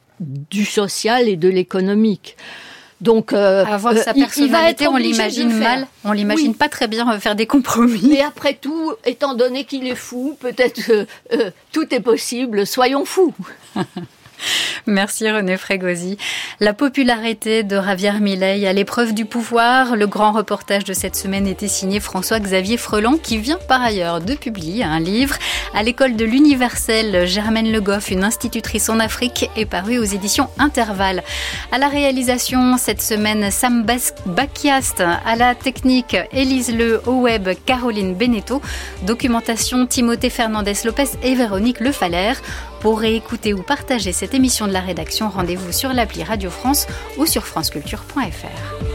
du social et de l'économique. Donc, euh, avoir sa personnalité, il va être on l'imagine mal, on l'imagine oui. pas très bien faire des compromis. Mais après tout, étant donné qu'il est fou, peut-être que euh, tout est possible, soyons fous. Merci René Fregosi. La popularité de Javier Milei à l'épreuve du pouvoir. Le grand reportage de cette semaine était signé François-Xavier Freland, qui vient par ailleurs de publier un livre. À l'école de l'Universel, Germaine Le Goff, une institutrice en Afrique, est paru aux éditions Intervalle. À la réalisation cette semaine, Sam Bakiast. À la technique, Élise Le, au web, Caroline Beneteau. Documentation, Timothée Fernandez-Lopez et Véronique Le Faller. Pour réécouter ou partager cette émission de la rédaction, rendez-vous sur l'appli Radio France ou sur franceculture point f r.